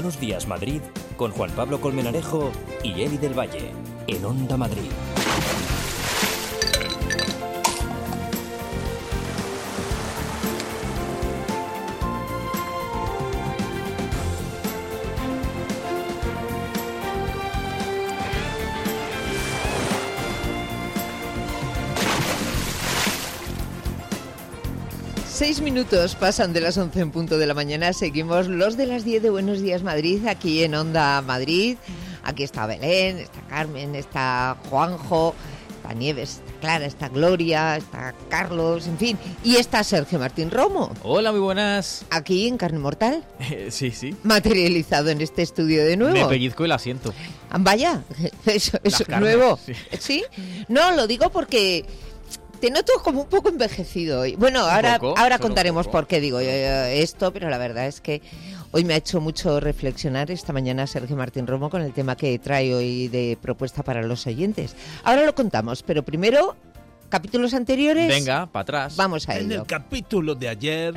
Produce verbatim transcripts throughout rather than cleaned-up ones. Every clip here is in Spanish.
Buenos Días Madrid con Juan Pablo Colmenarejo y Eli del Valle en Onda Madrid. Seis minutos pasan de las once en punto de la mañana. Seguimos los de las diez de Buenos Días Madrid, aquí en Onda Madrid. Aquí está Belén, está Carmen, está Juanjo, está Nieves, está Clara, está Gloria, está Carlos, en fin. Y está Sergio Martín Romo. Hola, muy buenas. Aquí en Carne Mortal. Eh, sí, sí. Materializado en este estudio de nuevo. Me pellizco el asiento. Vaya, eso es nuevo. Sí. ¿Sí? No, lo digo porque... Te noto como un poco envejecido hoy. Bueno, ahora, poco, ahora contaremos por qué digo esto, pero la verdad es que hoy me ha hecho mucho reflexionar esta mañana Sergio Martín Romo con el tema que trae hoy de propuesta para los oyentes. Ahora lo contamos, pero primero, capítulos anteriores. Venga, para atrás. Vamos a ello. En el capítulo de ayer...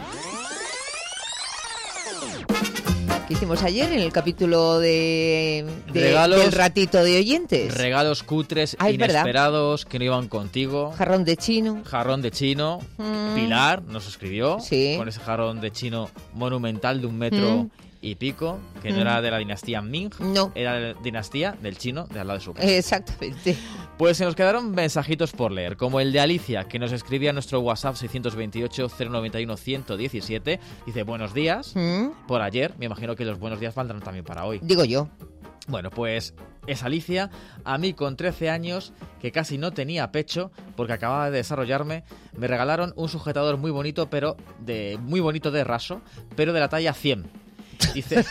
¿Qué hicimos ayer en el capítulo de, de Regalos, del ratito de oyentes? Regalos cutres, ah, inesperados, que no iban contigo. Jarrón de chino. Jarrón de chino. Mm. Pilar nos escribió sí. con ese jarrón de chino monumental de un metro mm. y pico, que mm. no era de la dinastía Ming, no. era de la dinastía del chino de al lado de su casa. Exactamente. Pues se nos quedaron mensajitos por leer, como el de Alicia, que nos escribía a nuestro WhatsApp seis dos ocho, cero nueve uno, uno uno siete. Dice, buenos días, mm. por ayer. Me imagino que los buenos días valdrán también para hoy. Digo yo. Bueno, pues es Alicia, a mí con trece años, que casi no tenía pecho, porque acababa de desarrollarme, me regalaron un sujetador muy bonito, pero de muy bonito de raso, pero de la talla cien. Dice...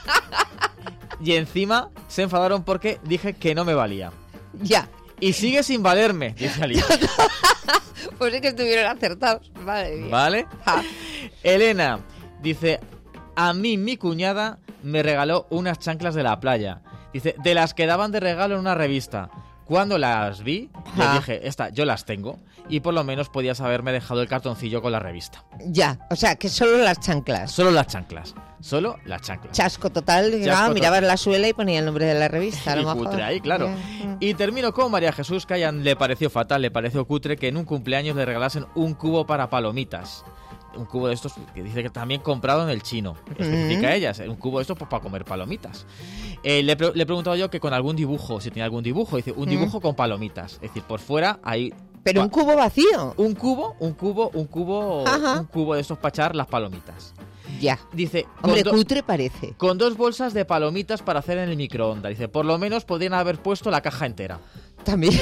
y encima se enfadaron porque dije que no me valía. Ya. Y sigue sin valerme, dice Alicia. Pues es que estuvieron acertados. Madre mía. ¿Vale? Ah. Elena dice, a mí mi cuñada me regaló unas chanclas de la playa. Dice, de las que daban de regalo en una revista. Cuando las vi, ah. le dije, esta, yo las tengo. Y por lo menos podías haberme dejado el cartoncillo con la revista. Ya, o sea, que solo las chanclas. Solo las chanclas. Solo las chanclas. Chasco total. Chasco ah, mirabas la suela y ponía el nombre de la revista. A lo y mejor. Cutre ahí, claro. Yeah. Y termino con María Jesús, que a ella le pareció fatal, le pareció cutre que en un cumpleaños le regalasen un cubo para palomitas. Un cubo de estos que dice que también comprado en el chino. Especifica mm. ella, un cubo de estos pues, para comer palomitas. Eh, le, pre- le he preguntado yo que con algún dibujo, si tenía algún dibujo. Dice, un mm. dibujo con palomitas. Es decir, por fuera hay... Pero pa- un cubo vacío. Un cubo, un cubo, un cubo, Ajá. un cubo de estos para echar las palomitas. Ya. Dice, hombre, do- cutre parece. Con dos bolsas de palomitas para hacer en el microondas. Dice, por lo menos podrían haber puesto la caja entera. También.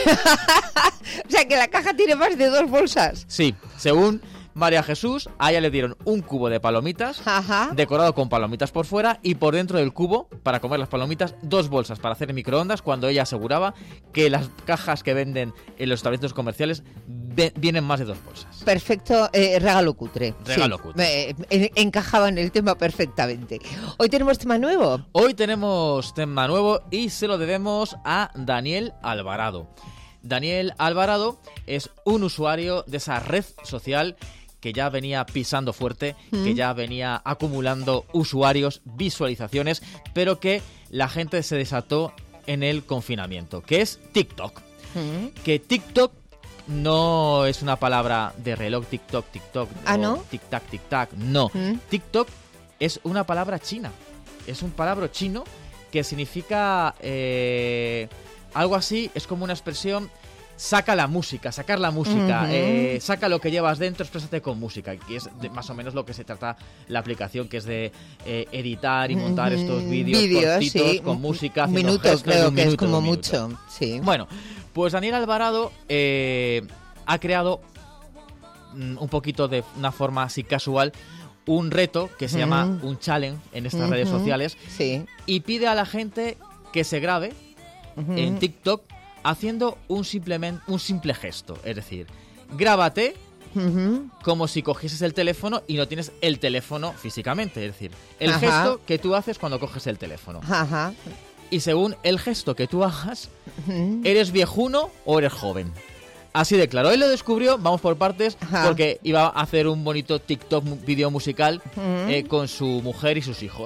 O sea, que la caja tiene más de dos bolsas. Sí, según María Jesús, a ella le dieron un cubo de palomitas, Ajá. decorado con palomitas por fuera, y por dentro del cubo, para comer las palomitas, dos bolsas para hacer en microondas, cuando ella aseguraba que las cajas que venden en los establecimientos comerciales ve- vienen más de dos bolsas. Perfecto, eh, regalo cutre. Regalo sí, cutre. Me, en, encajaba en el tema perfectamente. Hoy tenemos tema nuevo. Hoy tenemos tema nuevo y se lo debemos a Daniel Alvarado. Daniel Alvarado es un usuario de esa red social que ya venía pisando fuerte, mm. que ya venía acumulando usuarios, visualizaciones, pero que la gente se desató en el confinamiento, que es TikTok. Mm. Que TikTok no es una palabra de reloj, TikTok, TikTok, ¿Ah, no? tic-tac, tic-tac, no. Mm. TikTok es una palabra china, es un palabra chino que significa eh, algo así, es como una expresión... Saca la música, sacar la música, uh-huh. eh, saca lo que llevas dentro, exprésate con música, que es de, más o menos lo que se trata la aplicación, que es de eh, editar y montar uh-huh. estos vídeos cortitos sí. con música. Un minuto, creo un que minuto, es como un mucho. Sí. Bueno, pues Daniel Alvarado eh, ha creado mm, un poquito de una forma así casual un reto que se uh-huh. llama un challenge en estas uh-huh. redes sociales sí. y pide a la gente que se grabe uh-huh. en TikTok haciendo un, simplemente, un simple gesto, es decir, grábate uh-huh. como si cogieses el teléfono y no tienes el teléfono físicamente, es decir, el Ajá. gesto que tú haces cuando coges el teléfono. Ajá. Y según el gesto que tú hagas, uh-huh. ¿eres viejuno o eres joven? Así de claro. Él lo descubrió, vamos por partes, Ajá. porque iba a hacer un bonito TikTok video musical uh-huh. eh, con su mujer y sus hijos.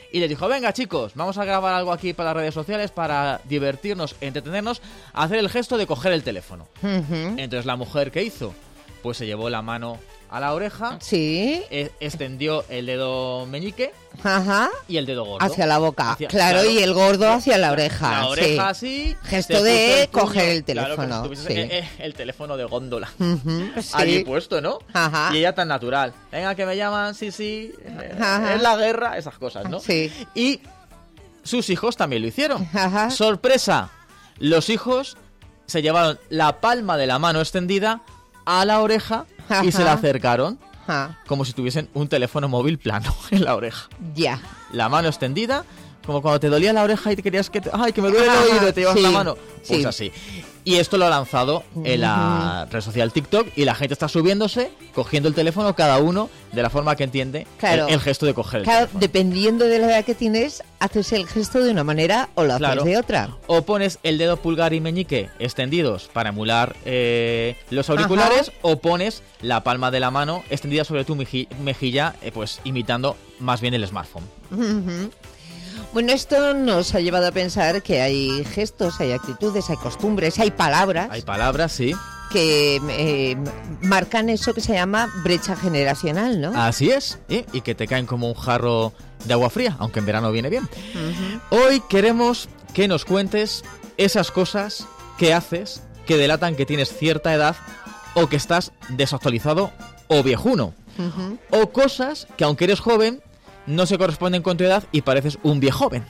y les dijo, venga chicos, vamos a grabar algo aquí para las redes sociales para divertirnos, entretenernos, hacer el gesto de coger el teléfono. Uh-huh. Entonces la mujer, ¿qué hizo? Pues se llevó la mano a la oreja, sí, e- extendió el dedo meñique ajá, y el dedo gordo. hacia la boca, Hacia- claro, y el gordo hacia la oreja. La oreja sí. así. Gesto te de puso puño, coger el claro, como teléfono, si tuvieses, sí. eh, eh, el teléfono de góndola. Uh-huh, sí. Allí puesto, ¿no? Ajá. Y ella tan natural. Venga, que me llaman, sí, sí. eh, Ajá. Es la guerra, esas cosas, ¿no? Sí. Y sus hijos también lo hicieron. Ajá. ¡Sorpresa! Los hijos se llevaron la palma de la mano extendida a la oreja y se la acercaron Ajá. como si tuviesen un teléfono móvil plano en la oreja. Ya. La mano extendida, como cuando te dolía la oreja y te querías que... Te, ¡ay, que me duele el Ajá, oído! Y te llevas sí, la mano. Pues sí. así. Y esto lo ha lanzado en la red social TikTok y la gente está subiéndose, cogiendo el teléfono, cada uno de la forma que entiende Claro. el, el gesto de coger el Claro, teléfono. dependiendo de la edad que tienes, haces el gesto de una manera o lo haces Claro. de otra. O pones el dedo pulgar y meñique extendidos para emular eh, los auriculares, Ajá. o pones la palma de la mano extendida sobre tu meji- mejilla, eh, pues imitando más bien el smartphone. Ujú. Bueno, esto nos ha llevado a pensar que hay gestos, hay actitudes, hay costumbres, hay palabras Hay palabras, sí. que eh, marcan eso que se llama brecha generacional, ¿no? Así es, ¿eh? Y que te caen como un jarro de agua fría, aunque en verano viene bien. Ujú. Hoy queremos que nos cuentes esas cosas que haces que delatan que tienes cierta edad o que estás desactualizado o viejuno. Ujú. O cosas que, aunque eres joven, no se corresponden con tu edad y pareces un viejoven.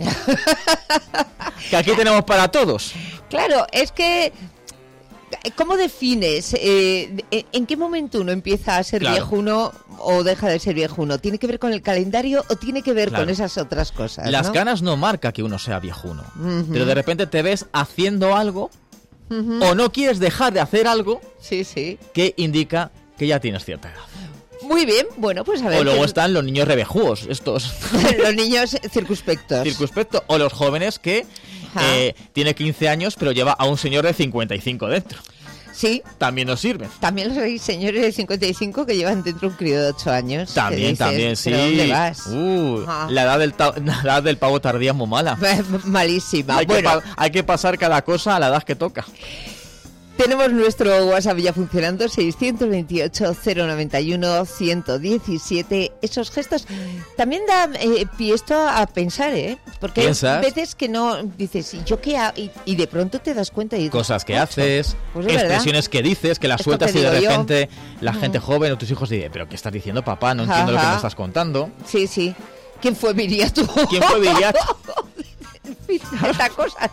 Que aquí tenemos para todos. Claro, es que... ¿Cómo defines eh, en qué momento uno empieza a ser Claro. viejuno o deja de ser viejuno? ¿Tiene que ver con el calendario o tiene que ver Claro. con esas otras cosas? Las ¿no? canas no marca que uno sea viejuno. Ujú. Pero de repente te ves haciendo algo Ujú. o no quieres dejar de hacer algo Sí, sí. que indica que ya tienes cierta edad. Muy bien, bueno, pues a ver. O luego ¿qué- están los niños rebejúos, estos los niños circunspectos. circunspectos, o los jóvenes que Ajá. eh, tiene quince años pero lleva a un señor de cincuenta y cinco dentro. Sí, También nos sirven. también los hay señores de cincuenta y cinco que llevan dentro un crío de ocho años. que También, dices, también, sí. ¿pero dónde vas? Uh, Ajá. la, edad del ta- la edad del pavo tardía es muy mala. Malísima. Hay, que Bueno, pa- hay que pasar cada cosa a la edad que toca. tenemos nuestro WhatsApp ya funcionando, seiscientos veintiocho, cero noventa y uno, ciento diecisiete. Esos gestos también da eh, pie esto a pensar, ¿eh? Porque ¿Piensas? hay veces que no dices, ¿y yo qué hago? Y, y de pronto te das cuenta y dices, Cosas que "Ocho". haces, Pues es verdad. expresiones que dices, que las Esto sueltas que y de digo yo. repente la Ujú. gente joven o tus hijos dicen, ¿pero qué estás diciendo, papá? No entiendo lo que Ajá. me estás contando. Sí, sí. ¿Quién fue Viriato? ¿Quién fue Viriato? En fin, estas cosas.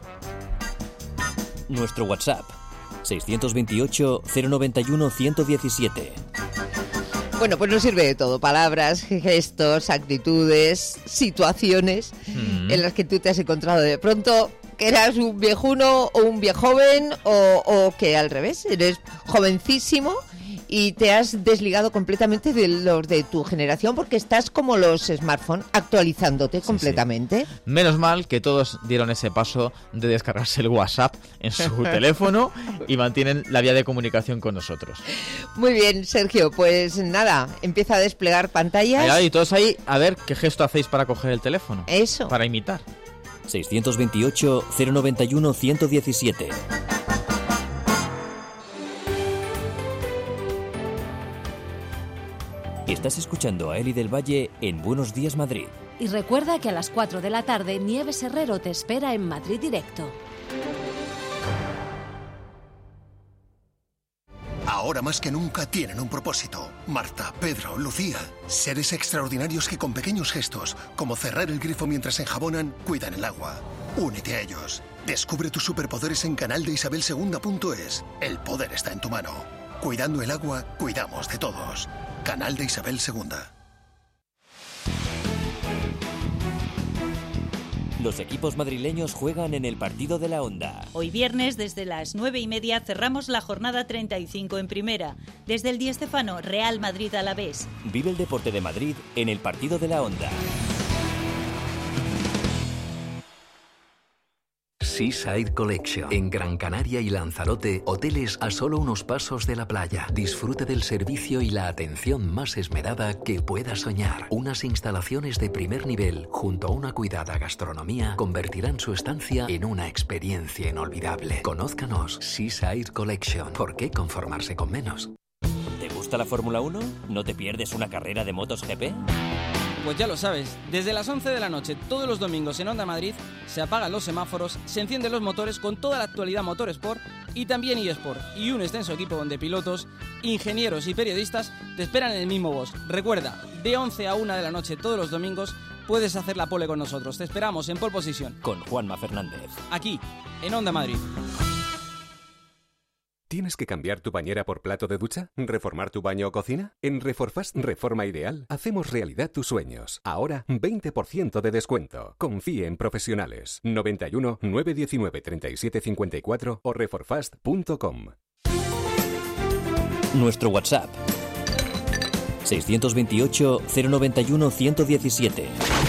Nuestro WhatsApp seiscientos veintiocho, cero noventa y uno, ciento diecisiete. Bueno, pues nos sirve de todo. Palabras, gestos, actitudes, situaciones Mm. en las que tú te has encontrado de pronto que eras un viejuno o un viejoven o, o que al revés, eres jovencísimo y te has desligado completamente de los de tu generación porque estás como los smartphones, actualizándote completamente. Menos mal que todos dieron ese paso de descargarse el WhatsApp en su teléfono y mantienen la vía de comunicación con nosotros. Muy bien, Sergio, pues nada, empieza a desplegar pantallas. Ahí, todos ahí, a ver qué gesto hacéis para coger el teléfono. Eso. Para imitar. seiscientos veintiocho, cero noventa y uno, ciento diecisiete. Estás escuchando a Eli del Valle en Buenos Días Madrid. Y recuerda que a las cuatro de la tarde Nieves Herrero te espera en Madrid Directo. Ahora más que nunca tienen un propósito. Marta, Pedro, Lucía. Seres extraordinarios que con pequeños gestos, como cerrar el grifo mientras enjabonan, cuidan el agua. Únete a ellos. Descubre tus superpoderes en canal de isabel segunda punto es. El poder está en tu mano. Cuidando el agua, cuidamos de todos. Canal de Isabel segunda. Los equipos madrileños juegan en el partido de la Onda. Hoy viernes, desde las nueve y media, cerramos la jornada treinta y cinco en Primera. Desde el Di Stéfano, Real Madrid Alavés. Vive el deporte de Madrid en el partido de la Onda. Seaside Collection. En Gran Canaria y Lanzarote, hoteles a solo unos pasos de la playa. Disfrute del servicio y la atención más esmerada que pueda soñar. Unas instalaciones de primer nivel, junto a una cuidada gastronomía, convertirán su estancia en una experiencia inolvidable. Conózcanos, Seaside Collection. ¿Por qué conformarse con menos? ¿Te gusta la Fórmula uno? ¿No te pierdes una carrera de motos G P? Pues ya lo sabes, desde las once de la noche todos los domingos en Onda Madrid se apagan los semáforos, se encienden los motores con toda la actualidad Motorsport y también eSport, y un extenso equipo donde pilotos, ingenieros y periodistas te esperan en el mismo box. Recuerda, de once a una de la noche todos los domingos puedes hacer la pole con nosotros. Te esperamos en Pole Position con Juanma Fernández, aquí en Onda Madrid. ¿Tienes que cambiar tu bañera por plato de ducha? ¿Reformar tu baño o cocina? En Reforfast Reforma Ideal hacemos realidad tus sueños. Ahora veinte por ciento de descuento. Confíe en profesionales. noventa y uno, nueve diecinueve, treinta y siete cincuenta y cuatro o reforfast punto com. Nuestro WhatsApp seiscientos veintiocho, cero noventa y uno, ciento diecisiete.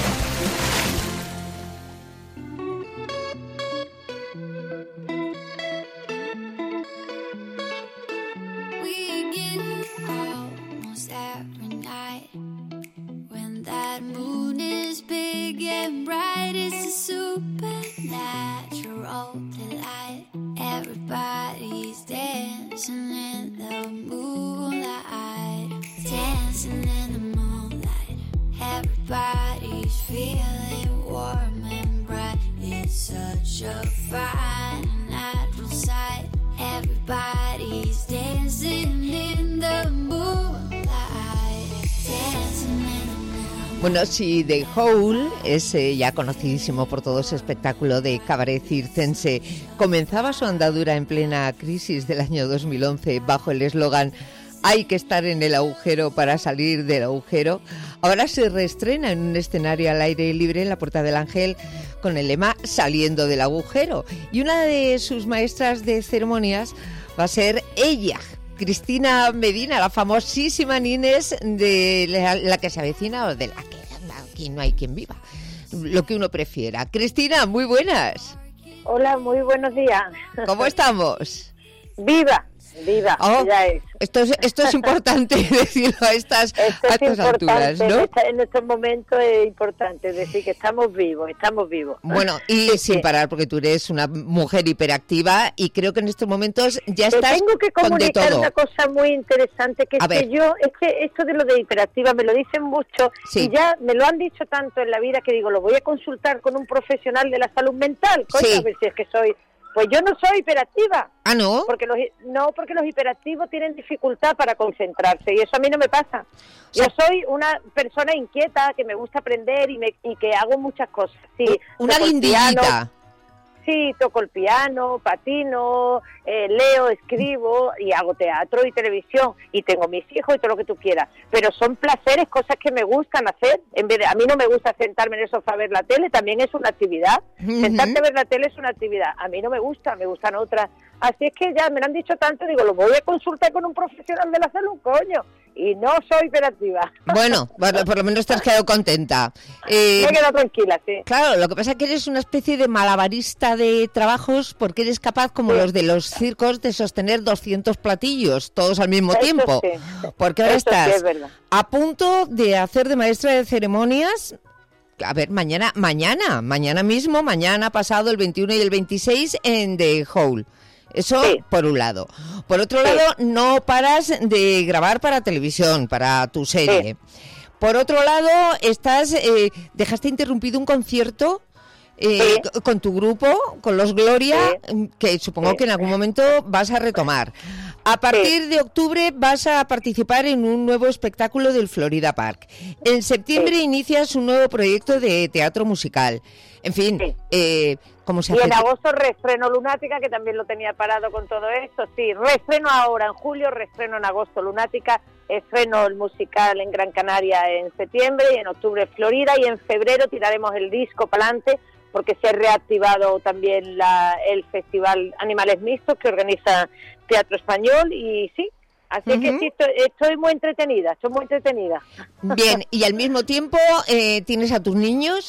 Bueno, si The Hole, ese ya conocidísimo por todo ese espectáculo de cabaret circense, comenzaba su andadura en plena crisis del año dos mil once bajo el eslogan "Hay que estar en el agujero para salir del agujero", ahora se reestrena en un escenario al aire libre en la Puerta del Ángel con el lema "Saliendo del agujero". Y una de sus maestras de ceremonias va a ser ella, Cristina Medina, la famosísima Nines de la, la que se avecina o de la que aquí no hay quien viva, lo que uno prefiera. Cristina, muy buenas. Hola, muy buenos días. ¿Cómo estamos? Viva, viva, oh, ya es. Esto es, esto es importante decirlo a estas, esto a estas alturas, ¿no? En, esta, en estos momentos es importante decir que estamos vivos, estamos vivos. Bueno, y sí, sin sí. parar, porque tú eres una mujer hiperactiva y creo que en estos momentos ya Te estás tengo que comunicar con de todo. Una cosa muy interesante, que a es ver. que yo, es que esto de lo de hiperactiva me lo dicen mucho sí. y ya me lo han dicho tanto en la vida que digo, lo voy a consultar con un profesional de la salud mental, coño, sí. a ver si es que soy... Pues yo no soy hiperactiva. ¿Ah, no? Porque los, no, porque los hiperactivos tienen dificultad para concentrarse y eso a mí no me pasa. Yo soy una persona inquieta, que me gusta aprender y, me, y que hago muchas cosas. Sí, una lindillita. Sí, toco el piano, patino, eh, leo, escribo y hago teatro y televisión y tengo mis hijos y todo lo que tú quieras. Pero son placeres, cosas que me gustan hacer. En vez de, a mí no me gusta sentarme en el sofá a ver la tele, también es una actividad. Uh-huh. Sentarte a ver la tele es una actividad. A mí no me gusta, me gustan otras. Así es que ya me lo han dicho tanto, digo, lo voy a consultar con un profesional de la salud, coño. Y no soy hiperactiva. Bueno, bueno, por lo menos te has quedado contenta. Eh, me he quedado tranquila, sí. Claro, lo que pasa es que eres una especie de malabarista de trabajos porque eres capaz, como sí. los de los circos, de sostener doscientos platillos, todos al mismo Eso tiempo. Sí. Porque ahora Eso estás sí, es a punto de hacer de maestra de ceremonias. A ver, mañana, mañana, mañana mismo, mañana pasado, el veintiuno y el veintiséis en The Hole. Eso sí. por un lado. Por otro sí. lado, no paras de grabar para televisión, para tu serie. Sí. Por otro lado, estás eh, dejaste interrumpido un concierto eh, sí. con tu grupo, con los Gloria, sí. que supongo sí. que en algún momento vas a retomar. A partir sí. de octubre vas a participar en un nuevo espectáculo del Florida Park. En septiembre sí. inicias un nuevo proyecto de teatro musical. En fin, sí. eh, ¿cómo se hace? Y en hace? agosto reestreno Lunática, que también lo tenía parado con todo esto. Sí, reestreno ahora en julio, reestreno en agosto Lunática, estreno el musical en Gran Canaria en septiembre y en octubre Florida y en febrero tiraremos el disco para adelante porque se ha reactivado también la, el Festival Animales Mixtos que organiza Teatro Español y sí, así uh-huh. que sí, estoy, estoy muy entretenida, estoy muy entretenida. Bien, y al mismo tiempo, eh, ¿tienes a tus niños?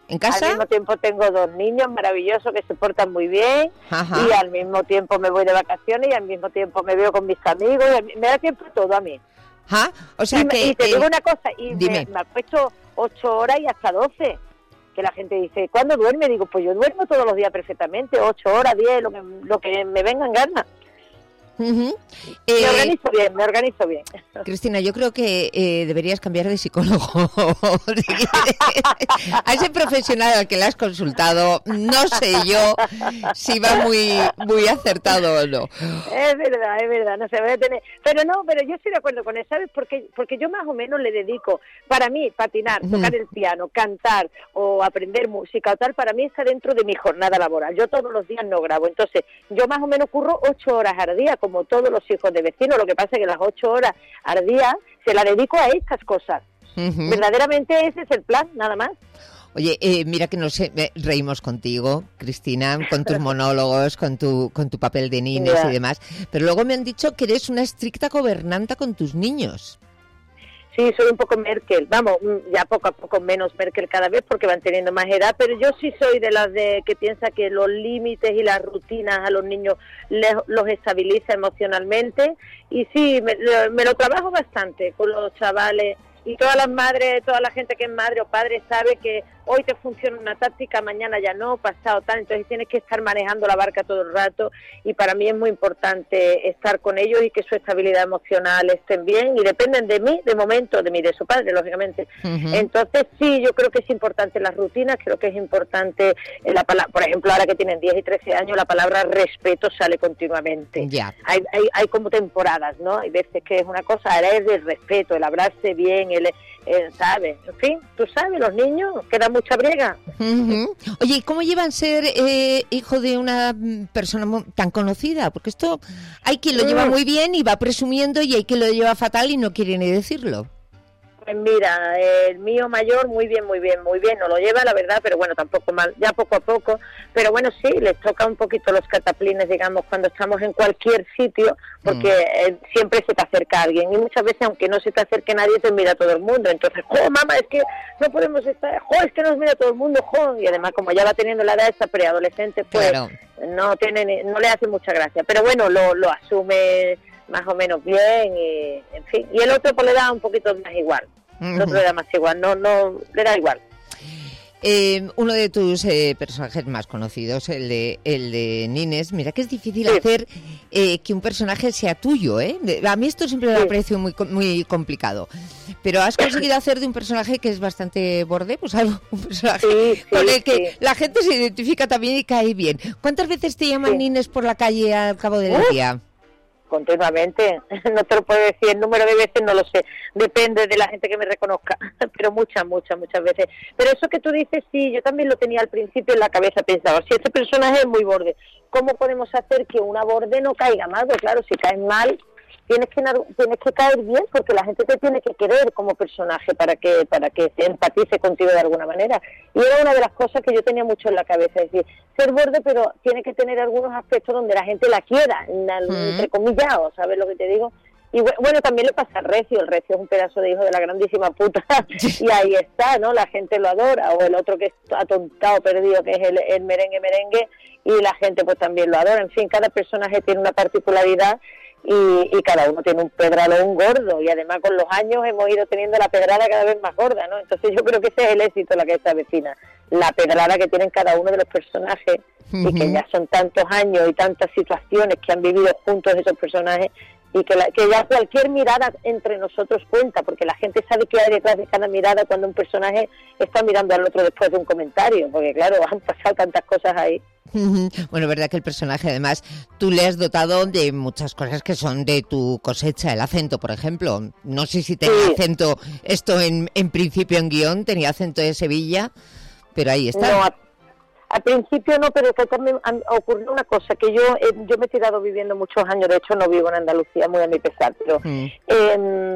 ¿En casa? Al mismo tiempo tengo dos niños maravillosos que se portan muy bien. Ajá. Y al mismo tiempo me voy de vacaciones y al mismo tiempo me veo con mis amigos. Y mí, me da tiempo todo a mí. ¿Ah? O sea y, que... y te eh, digo una cosa, y dime. me, me acuesto ocho horas y hasta doce. Que la gente dice, ¿cuándo duerme? Digo, pues yo duermo todos los días perfectamente, ocho horas, diez, lo que, lo que me vengan ganas. Uh-huh. Me eh, organizo bien, me organizo bien. Cristina, yo creo que eh, deberías cambiar de psicólogo. A ese profesional al que le has consultado, no sé yo si va muy muy acertado o no. Es verdad, es verdad, no se va a tener. Pero no, pero yo estoy de acuerdo con él, ¿sabes? Porque, porque yo más o menos le dedico, para mí, patinar, Uh-huh. tocar el piano, cantar o aprender música o tal, para mí está dentro de mi jornada laboral. Yo todos los días no grabo, entonces yo más o menos curro ocho horas al día, como todos los hijos de vecinos. Lo que pasa es que las ocho horas al día se la dedico a estas cosas. Uh-huh. Verdaderamente ese es el plan, nada más. Oye, eh, mira que nos eh, reímos contigo, Cristina, con tus monólogos, con tu con tu papel de Nines Yeah. y demás, pero luego me han dicho que eres una estricta gobernanta con tus niños. Sí, soy un poco Merkel, vamos, ya poco a poco menos Merkel cada vez porque van teniendo más edad, pero yo sí soy de las de que piensa que los límites y las rutinas a los niños les, los estabiliza emocionalmente, y sí, me, me lo trabajo bastante con los chavales, y todas las madres, toda la gente que es madre o padre sabe que hoy te funciona una táctica, mañana ya no, pasado tal, entonces tienes que estar manejando la barca todo el rato, y para mí es muy importante estar con ellos y que su estabilidad emocional estén bien, y dependen de mí, de momento, de mí, de su padre, lógicamente. Uh-huh. Entonces sí, yo creo que es importante las rutinas, creo que es importante la palabra, por ejemplo, ahora que tienen diez y trece años, la palabra respeto sale continuamente. Ya. Hay, hay, hay como temporadas, ¿no? Hay veces que es una cosa, ahora es el respeto, el hablarse bien, el, el ¿sabes? En fin, tú sabes, los niños, queda mucha briega. Uh-huh. Oye, ¿y cómo llevan ser eh, hijo de una persona mu- tan conocida? Porque esto hay quien lo lleva muy bien y va presumiendo, y hay quien lo lleva fatal y no quiere ni decirlo. Pues mira, el mío mayor muy bien, muy bien, muy bien, no lo lleva, la verdad, pero bueno, tampoco mal, ya poco a poco, pero bueno, sí, les toca un poquito los cataplines, digamos, cuando estamos en cualquier sitio, porque mm. eh, siempre se te acerca alguien, y muchas veces, aunque no se te acerque nadie, te mira todo el mundo, entonces, jo, mamá, es que no podemos estar, jo, es que nos mira todo el mundo, jo, y además, como ya va teniendo la edad esa preadolescente, pues claro. no tiene, no le hace mucha gracia, pero bueno, lo, lo asume más o menos bien, y en fin, y el otro pues le da un poquito más igual. El otro le da más igual, no, no, le da igual. Eh, uno de tus eh, personajes más conocidos, el de el de Nines, mira que es difícil sí. hacer eh, que un personaje sea tuyo, ¿eh? A mí esto siempre sí. me ha parecido muy, muy complicado. Pero has conseguido hacer de un personaje que es bastante borde, pues algo, un personaje sí, sí, con el que sí. la gente se identifica también y cae bien. ¿Cuántas veces te llaman sí. Nines por la calle al cabo del ¿Uh? día? Continuamente, no te lo puedo decir, el número de veces no lo sé, depende de la gente que me reconozca, pero muchas, muchas, muchas veces. Pero eso que tú dices, sí, yo también lo tenía al principio en la cabeza, pensaba, si este personaje es muy borde, ¿cómo podemos hacer que una borde no caiga mal? Pues claro, si caes mal, tienes que tienes que caer bien, porque la gente te tiene que querer como personaje para que para que se empatice contigo de alguna manera. Y era una de las cosas que yo tenía mucho en la cabeza, es decir, ser borde, pero tiene que tener algunos aspectos donde la gente la quiera, entre comillado, ¿sabes lo que te digo? Y bueno, también le pasa al Recio, el Recio es un pedazo de hijo de la grandísima puta, y ahí está, ¿no? La gente lo adora, o el otro que es atontado, perdido, que es el, el merengue merengue, y la gente pues también lo adora. En fin, cada personaje tiene una particularidad, y, y cada uno tiene un pedralón gordo, y además con los años hemos ido teniendo la pedrada cada vez más gorda, ¿no? Entonces yo creo que ese es el éxito de la que se avecina, la pedrada que tienen cada uno de los personajes, uh-huh. y que ya son tantos años y tantas situaciones que han vivido juntos esos personajes, y que, la, que ya cualquier mirada entre nosotros cuenta, porque la gente sabe qué hay detrás de cada mirada cuando un personaje está mirando al otro después de un comentario, porque claro, han pasado tantas cosas ahí. Bueno, verdad que el personaje, además, tú le has dotado de muchas cosas que son de tu cosecha, el acento, por ejemplo. No sé si tenía sí. acento, esto en, en principio en guión, tenía acento de Sevilla, pero ahí está. No, a, al principio no, pero que también ocurrió una cosa, que yo eh, yo me he tirado viviendo muchos años, de hecho no vivo en Andalucía, muy a mi pesar, pero mm. eh,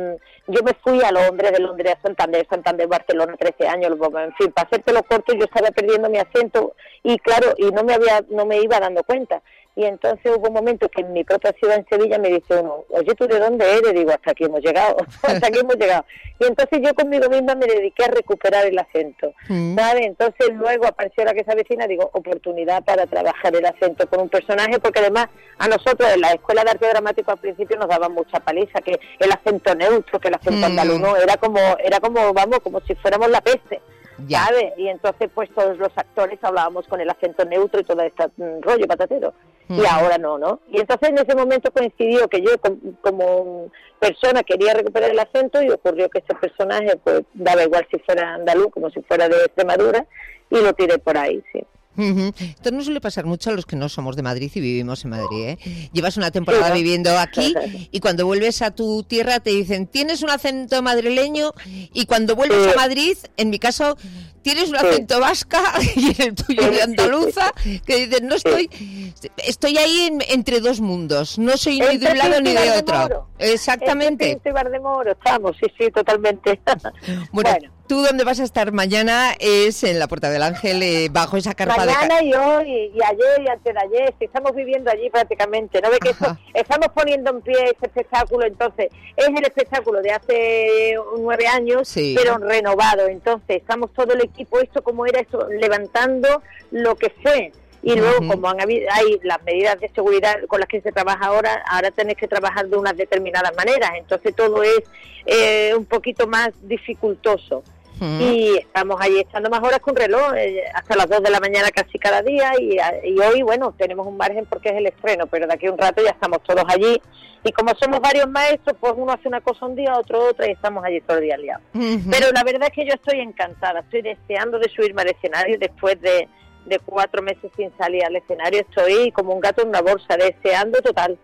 yo me fui a Londres, de Londres a Santander, Santander, Barcelona, trece años, en fin, para hacértelo corto, yo estaba perdiendo mi acento y claro, y no me había, no me iba dando cuenta. Y entonces hubo un momento que en mi propia ciudad, en Sevilla, me dice uno, oye, ¿tú de dónde eres? Digo, hasta aquí hemos llegado, hasta aquí hemos llegado. Y entonces yo conmigo misma me dediqué a recuperar el acento, mm. ¿sabes? Entonces luego apareció La que se avecina, digo, oportunidad para trabajar el acento con un personaje, porque además a nosotros en la Escuela de Arte Dramático al principio nos daban mucha paliza, que el acento neutro, que el acento mm. andaluz, ¿no? Era como, era como, vamos, como si fuéramos la peste. Ya. ¿Sabes? Y entonces pues todos los actores hablábamos con el acento neutro y todo este rollo patatero. Mm. Y ahora no, ¿no? Y entonces en ese momento coincidió que yo com, como persona quería recuperar el acento y ocurrió que ese personaje pues daba igual si fuera andaluz como si fuera de Extremadura y lo tiré por ahí, sí. Uh-huh. Esto no suele pasar mucho a los que no somos de Madrid y vivimos en Madrid, ¿eh? Llevas una temporada sí, ¿no? viviendo aquí y cuando vuelves a tu tierra te dicen tienes un acento madrileño y cuando vuelves sí. a Madrid, en mi caso, tienes un acento sí. vasca y el tuyo de andaluza, que dices no estoy, estoy ahí en, entre dos mundos, no soy ni de un lado ni de otro. Exactamente. Entre Bar de Moro, estamos, sí, sí, totalmente. Bueno, bueno. Tú donde vas a estar mañana es en la Puerta del Ángel, eh, bajo esa carpa mañana de... Mañana y hoy, y ayer y antes de ayer, si estamos viviendo allí prácticamente, ¿no? Ve que eso, estamos poniendo en pie ese espectáculo, entonces, es el espectáculo de hace nueve años, sí. pero renovado, entonces, estamos todo el equipo, esto como era esto, levantando lo que fue. Y luego, uh-huh. como han habido, hay las medidas de seguridad con las que se trabaja ahora, ahora tenés que trabajar de unas determinadas maneras. Entonces todo es eh, un poquito más dificultoso. Uh-huh. Y estamos ahí echando más horas con reloj, eh, hasta las dos de la mañana casi cada día. Y, y hoy, bueno, tenemos un margen porque es el estreno, pero de aquí a un rato ya estamos todos allí. Y como somos varios maestros, pues uno hace una cosa un día, otro otra, y estamos allí todo el día liados. Uh-huh. Pero la verdad es que yo estoy encantada, estoy deseando de subirme al escenario después de... de cuatro meses sin salir al escenario, estoy como un gato en una bolsa, deseando total.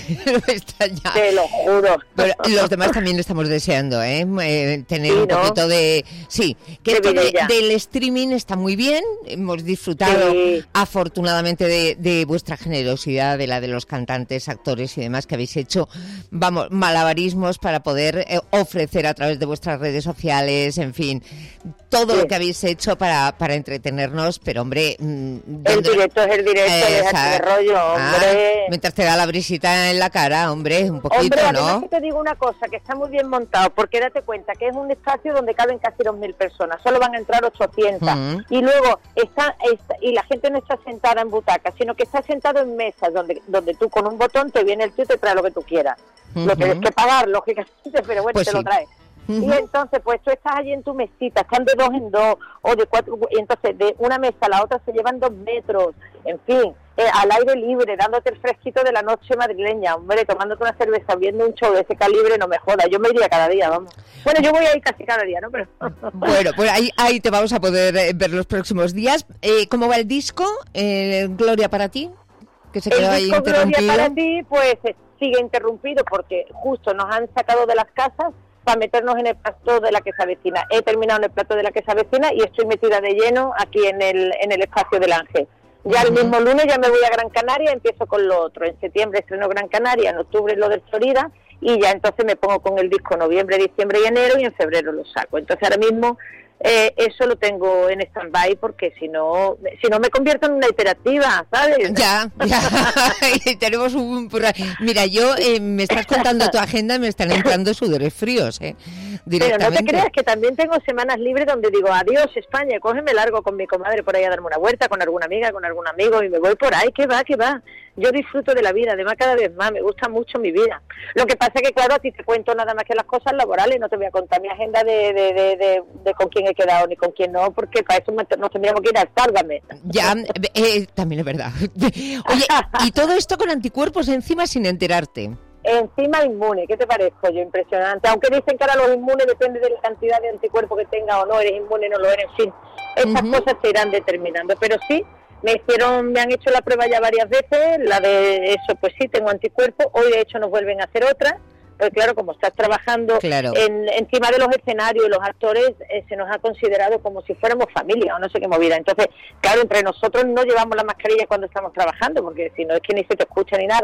Está ya. Te lo juro. Pero los demás también lo estamos deseando, ¿eh? eh tener sí, un ¿no? poquito de... Sí, que de esto de, del streaming está muy bien, hemos disfrutado sí. afortunadamente de, de vuestra generosidad, de la de los cantantes, actores y demás que habéis hecho, vamos, malabarismos para poder eh, ofrecer a través de vuestras redes sociales, en fin, todo sí. lo que habéis hecho para, para entretenernos, pero hombre... El directo es el directo, eh, déjate de rollo, hombre. Ah, mientras te da la brisita en la cara, hombre, un poquito, hombre, ¿no? Hombre, te digo una cosa, que está muy bien montado, porque date cuenta que es un espacio donde caben casi dos mil personas, solo van a entrar ochocientas, uh-huh. y luego está, está, y la gente no está sentada en butacas, sino que está sentado en mesas, donde donde tú con un botón te viene el tío y te trae lo que tú quieras. Uh-huh. Lo tienes que pagar, lógicamente, pero bueno, pues te sí. lo trae. Uh-huh. Y entonces, pues tú estás allí en tu mesita, están de dos en dos, o de cuatro, y entonces de una mesa a la otra se llevan dos metros, en fin, eh, al aire libre, dándote el fresquito de la noche madrileña, hombre, tomándote una cerveza, viendo un show de ese calibre, no me jodas, yo me iría cada día, vamos. Bueno, yo voy a ir casi cada día, ¿no? Pero... Bueno, pues ahí, ahí te vamos a poder eh, ver los próximos días. Eh, ¿Cómo va el disco, eh, Gloria, para ti? Que se quedó el ahí disco interrumpido. Gloria para ti, pues sigue interrumpido porque justo nos han sacado de las casas para meternos en el plato de La que se avecina. He terminado en el plato de La que se avecina y estoy metida de lleno aquí en el en el espacio del Ángel. Ya uh-huh. el mismo lunes ya me voy a Gran Canaria, empiezo con lo otro. En septiembre estreno Gran Canaria, en octubre lo del Florida y ya entonces me pongo con el disco noviembre, diciembre y enero y en febrero lo saco. Entonces ahora mismo eh, eso lo tengo en stand-by porque si no si no me convierto en una hiperactiva, ¿sabes? Ya, ya. Tenemos un... Mira, yo eh, me estás contando tu agenda y me están entrando sudores fríos, ¿eh? Pero no te creas que también tengo semanas libres donde digo, adiós España, cógeme largo con mi comadre por ahí a darme una vuelta, con alguna amiga, con algún amigo y me voy por ahí, que va, que va. Yo disfruto de la vida, además cada vez más, me gusta mucho mi vida. Lo que pasa es que, claro, a ti te cuento nada más que las cosas laborales, no te voy a contar mi agenda de, de, de, de, de con quién he quedado ni con quién no, porque para eso nos tendríamos que ir al Sálvame. Ya, eh, también es verdad. Oye, y todo esto con anticuerpos encima sin enterarte. Encima inmune, ¿qué te parezco yo? Impresionante. Aunque dicen que ahora los inmunes depende de la cantidad de anticuerpos que tenga o no, eres inmune, no lo eres, en fin. Estas uh-huh. cosas se irán determinando, pero sí, me hicieron, me han hecho la prueba ya varias veces, la de eso, pues sí, tengo anticuerpos, hoy de hecho nos vuelven a hacer otra, porque claro, como estás trabajando claro. en, encima de los escenarios y los actores, eh, se nos ha considerado como si fuéramos familia o no sé qué movida. Entonces, claro, entre nosotros no llevamos la mascarilla cuando estamos trabajando, porque si no es que ni se te escucha ni nada.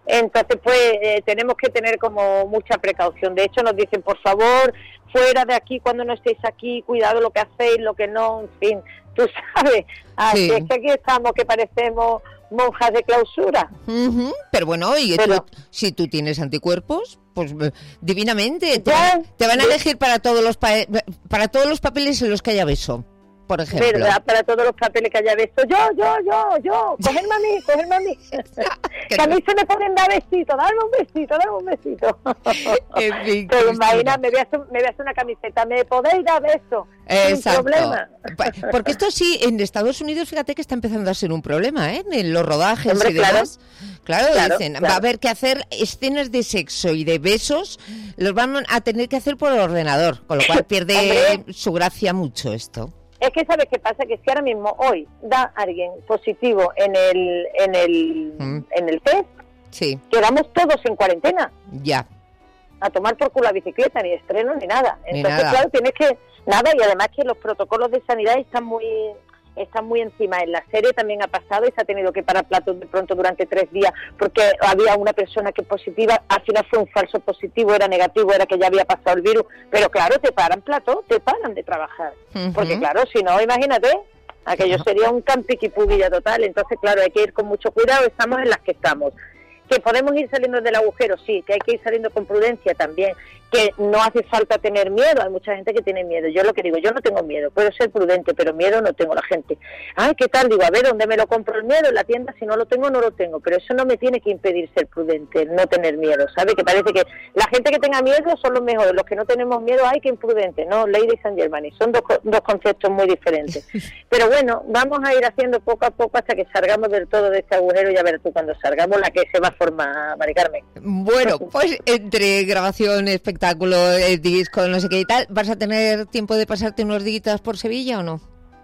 Entonces, pues, eh, tenemos que tener como mucha precaución. De hecho, nos dicen, por favor, fuera de aquí cuando no estéis aquí, cuidado lo que hacéis, lo que no, en fin, tú sabes. Así Sí. es que aquí estamos, que parecemos monjas de clausura. Ujú, pero bueno, oye, Pero- tú- si tú tienes anticuerpos, pues eh, divinamente, te, Ya, te van a ya. elegir para todos los pa- para todos los papeles en los que haya beso, por ejemplo. ¿Verdad? Para todos los papeles que haya visto. Yo, yo, yo, yo. Cogerme a mí, cogerme a mí. Que a mí se me pueden dar besitos. Darme un besito, darme un besito. En fin, Pero Cristina. imagina, me voy, a hacer, me voy a hacer una camiseta. ¿Me podéis dar besos? Sin Exacto. problema. Pa- Porque esto sí, en Estados Unidos, fíjate que está empezando a ser un problema, ¿eh? En los rodajes Hombre, y demás. Claro, Claro, dicen, claro. va a haber que hacer escenas de sexo y de besos, los van a tener que hacer por ordenador, con lo cual pierde Hombre. su gracia mucho esto. Es que sabes qué pasa, que si ahora mismo hoy da alguien positivo en el en el Mm. en el test, Sí, quedamos todos en cuarentena, ya. a tomar por culo la bicicleta, ni estreno ni nada. Ni Entonces, nada. claro, tienes que nada, y además que los protocolos de sanidad están muy están muy encima. En la serie también ha pasado y se ha tenido que parar platos de pronto durante tres días porque había una persona que positiva, al final fue un falso positivo, era negativo, era que ya había pasado el virus, pero claro, te paran platos, te paran de trabajar, Ujú. porque claro, si no, imagínate, aquello sería un campiquipugilla total. Entonces, claro, hay que ir con mucho cuidado, estamos en las que estamos. Que podemos ir saliendo del agujero, sí, que hay que ir saliendo con prudencia también, que no hace falta tener miedo, hay mucha gente que tiene miedo. Yo lo que digo, yo no tengo miedo, puedo ser prudente, pero miedo no tengo. La gente, ay, ¿qué tal? Digo, a ver, ¿dónde me lo compro el miedo? En la tienda, si no lo tengo, no lo tengo, pero eso no me tiene que impedir ser prudente, no tener miedo, ¿sabe? Que parece que la gente que tenga miedo son los mejores, los que no tenemos miedo, ay, que imprudente, no, Lady Saint Germain, son dos, co- dos conceptos muy diferentes. Pero bueno, vamos a ir haciendo poco a poco hasta que salgamos del todo de este agujero, y a ver tú cuando salgamos la que se va a formar, Mari Carmen. Bueno, pues entre grabación, espectáculo, eh, disco, no sé qué y tal, ¿vas a tener tiempo de pasarte unos días por Sevilla o no?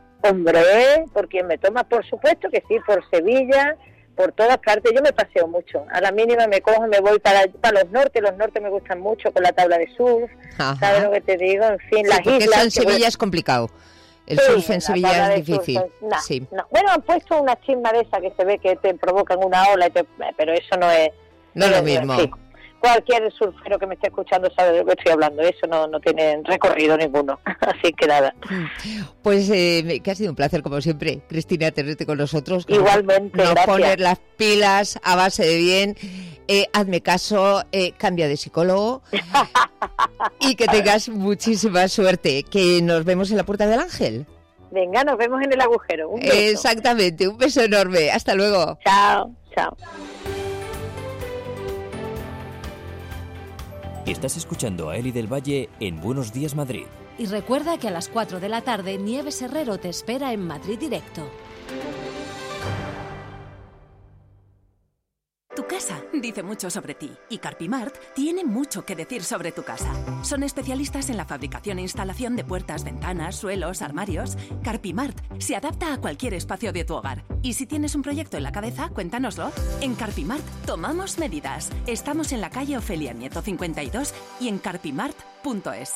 Hombre, por quien me toma, por supuesto que sí, por Sevilla, por todas partes. Yo me paseo mucho, a la mínima me cojo, me voy para, para los nortes, los nortes me gustan mucho con la tabla de surf, Ajá. ¿sabes lo que te digo? En fin, Sí, las porque islas... eso en que Sevilla bueno, es complicado. El sí, surf en la Sevilla tabla es de difícil. surf, no, Sí. no. Bueno, han puesto una chisma de esa que se ve que te provocan una ola, y te- pero eso no es... No es lo en mismo. fin, cualquier surfero que me esté escuchando sabe de lo que estoy hablando, eso no, no tiene recorrido ninguno, así que nada. Pues eh, que ha sido un placer, como siempre, Cristina, tenerte con nosotros. Que Igualmente, nos gracias. poner las pilas a base de bien. Eh, hazme caso, eh, cambia de psicólogo y que tengas muchísima suerte. Que nos vemos en la Puerta del Ángel. Venga, nos vemos en el agujero. Un beso. Exactamente, un beso enorme. Hasta luego. Chao, chao. Estás escuchando a Eli del Valle en Buenos Días Madrid. Y recuerda que a las cuatro de la tarde Nieves Herrero te espera en Madrid Directo. Tu casa dice mucho sobre ti y Carpimart tiene mucho que decir sobre tu casa. Son especialistas en la fabricación e instalación de puertas, ventanas, suelos, armarios. Carpimart se adapta a cualquier espacio de tu hogar. Y si tienes un proyecto en la cabeza, cuéntanoslo. En Carpimart tomamos medidas. Estamos en la calle Ofelia Nieto cincuenta y dos y en carpimart punto es.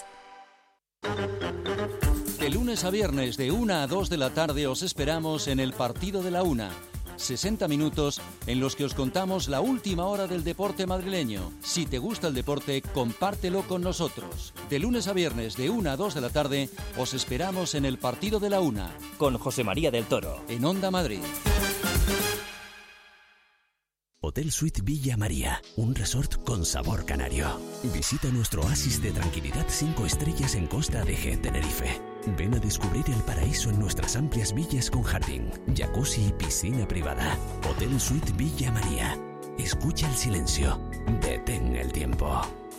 De lunes a viernes de una a dos de la tarde os esperamos en el Partido de la Una. sesenta minutos en los que os contamos la última hora del deporte madrileño. Si te gusta el deporte, compártelo con nosotros. De lunes a viernes de una a dos de la tarde os esperamos en el Partido de la Una. Con José María del Toro. En Onda Madrid. Hotel Suite Villa María, un resort con sabor canario. Visita nuestro oasis de tranquilidad cinco estrellas en Costa de G, Tenerife. Ven a descubrir el paraíso en nuestras amplias villas con jardín, jacuzzi y piscina privada. Hotel Suite Villa María. Escucha el silencio. Detén el tiempo.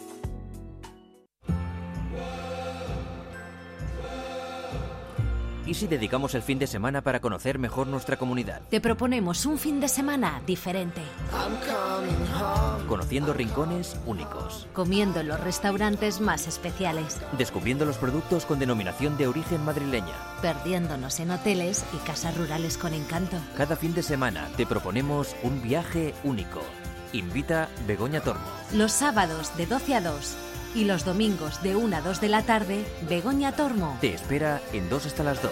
¿Y si dedicamos el fin de semana para conocer mejor nuestra comunidad? Te proponemos un fin de semana diferente. Conociendo rincones únicos. Comiendo en los restaurantes más especiales. Descubriendo los productos con denominación de origen madrileña. Perdiéndonos en hoteles y casas rurales con encanto. Cada fin de semana te proponemos un viaje único. Invita Begoña Tormo. Los sábados de doce a dos y los domingos de una a dos de la tarde, Begoña Tormo. Te espera en dos hasta las dos.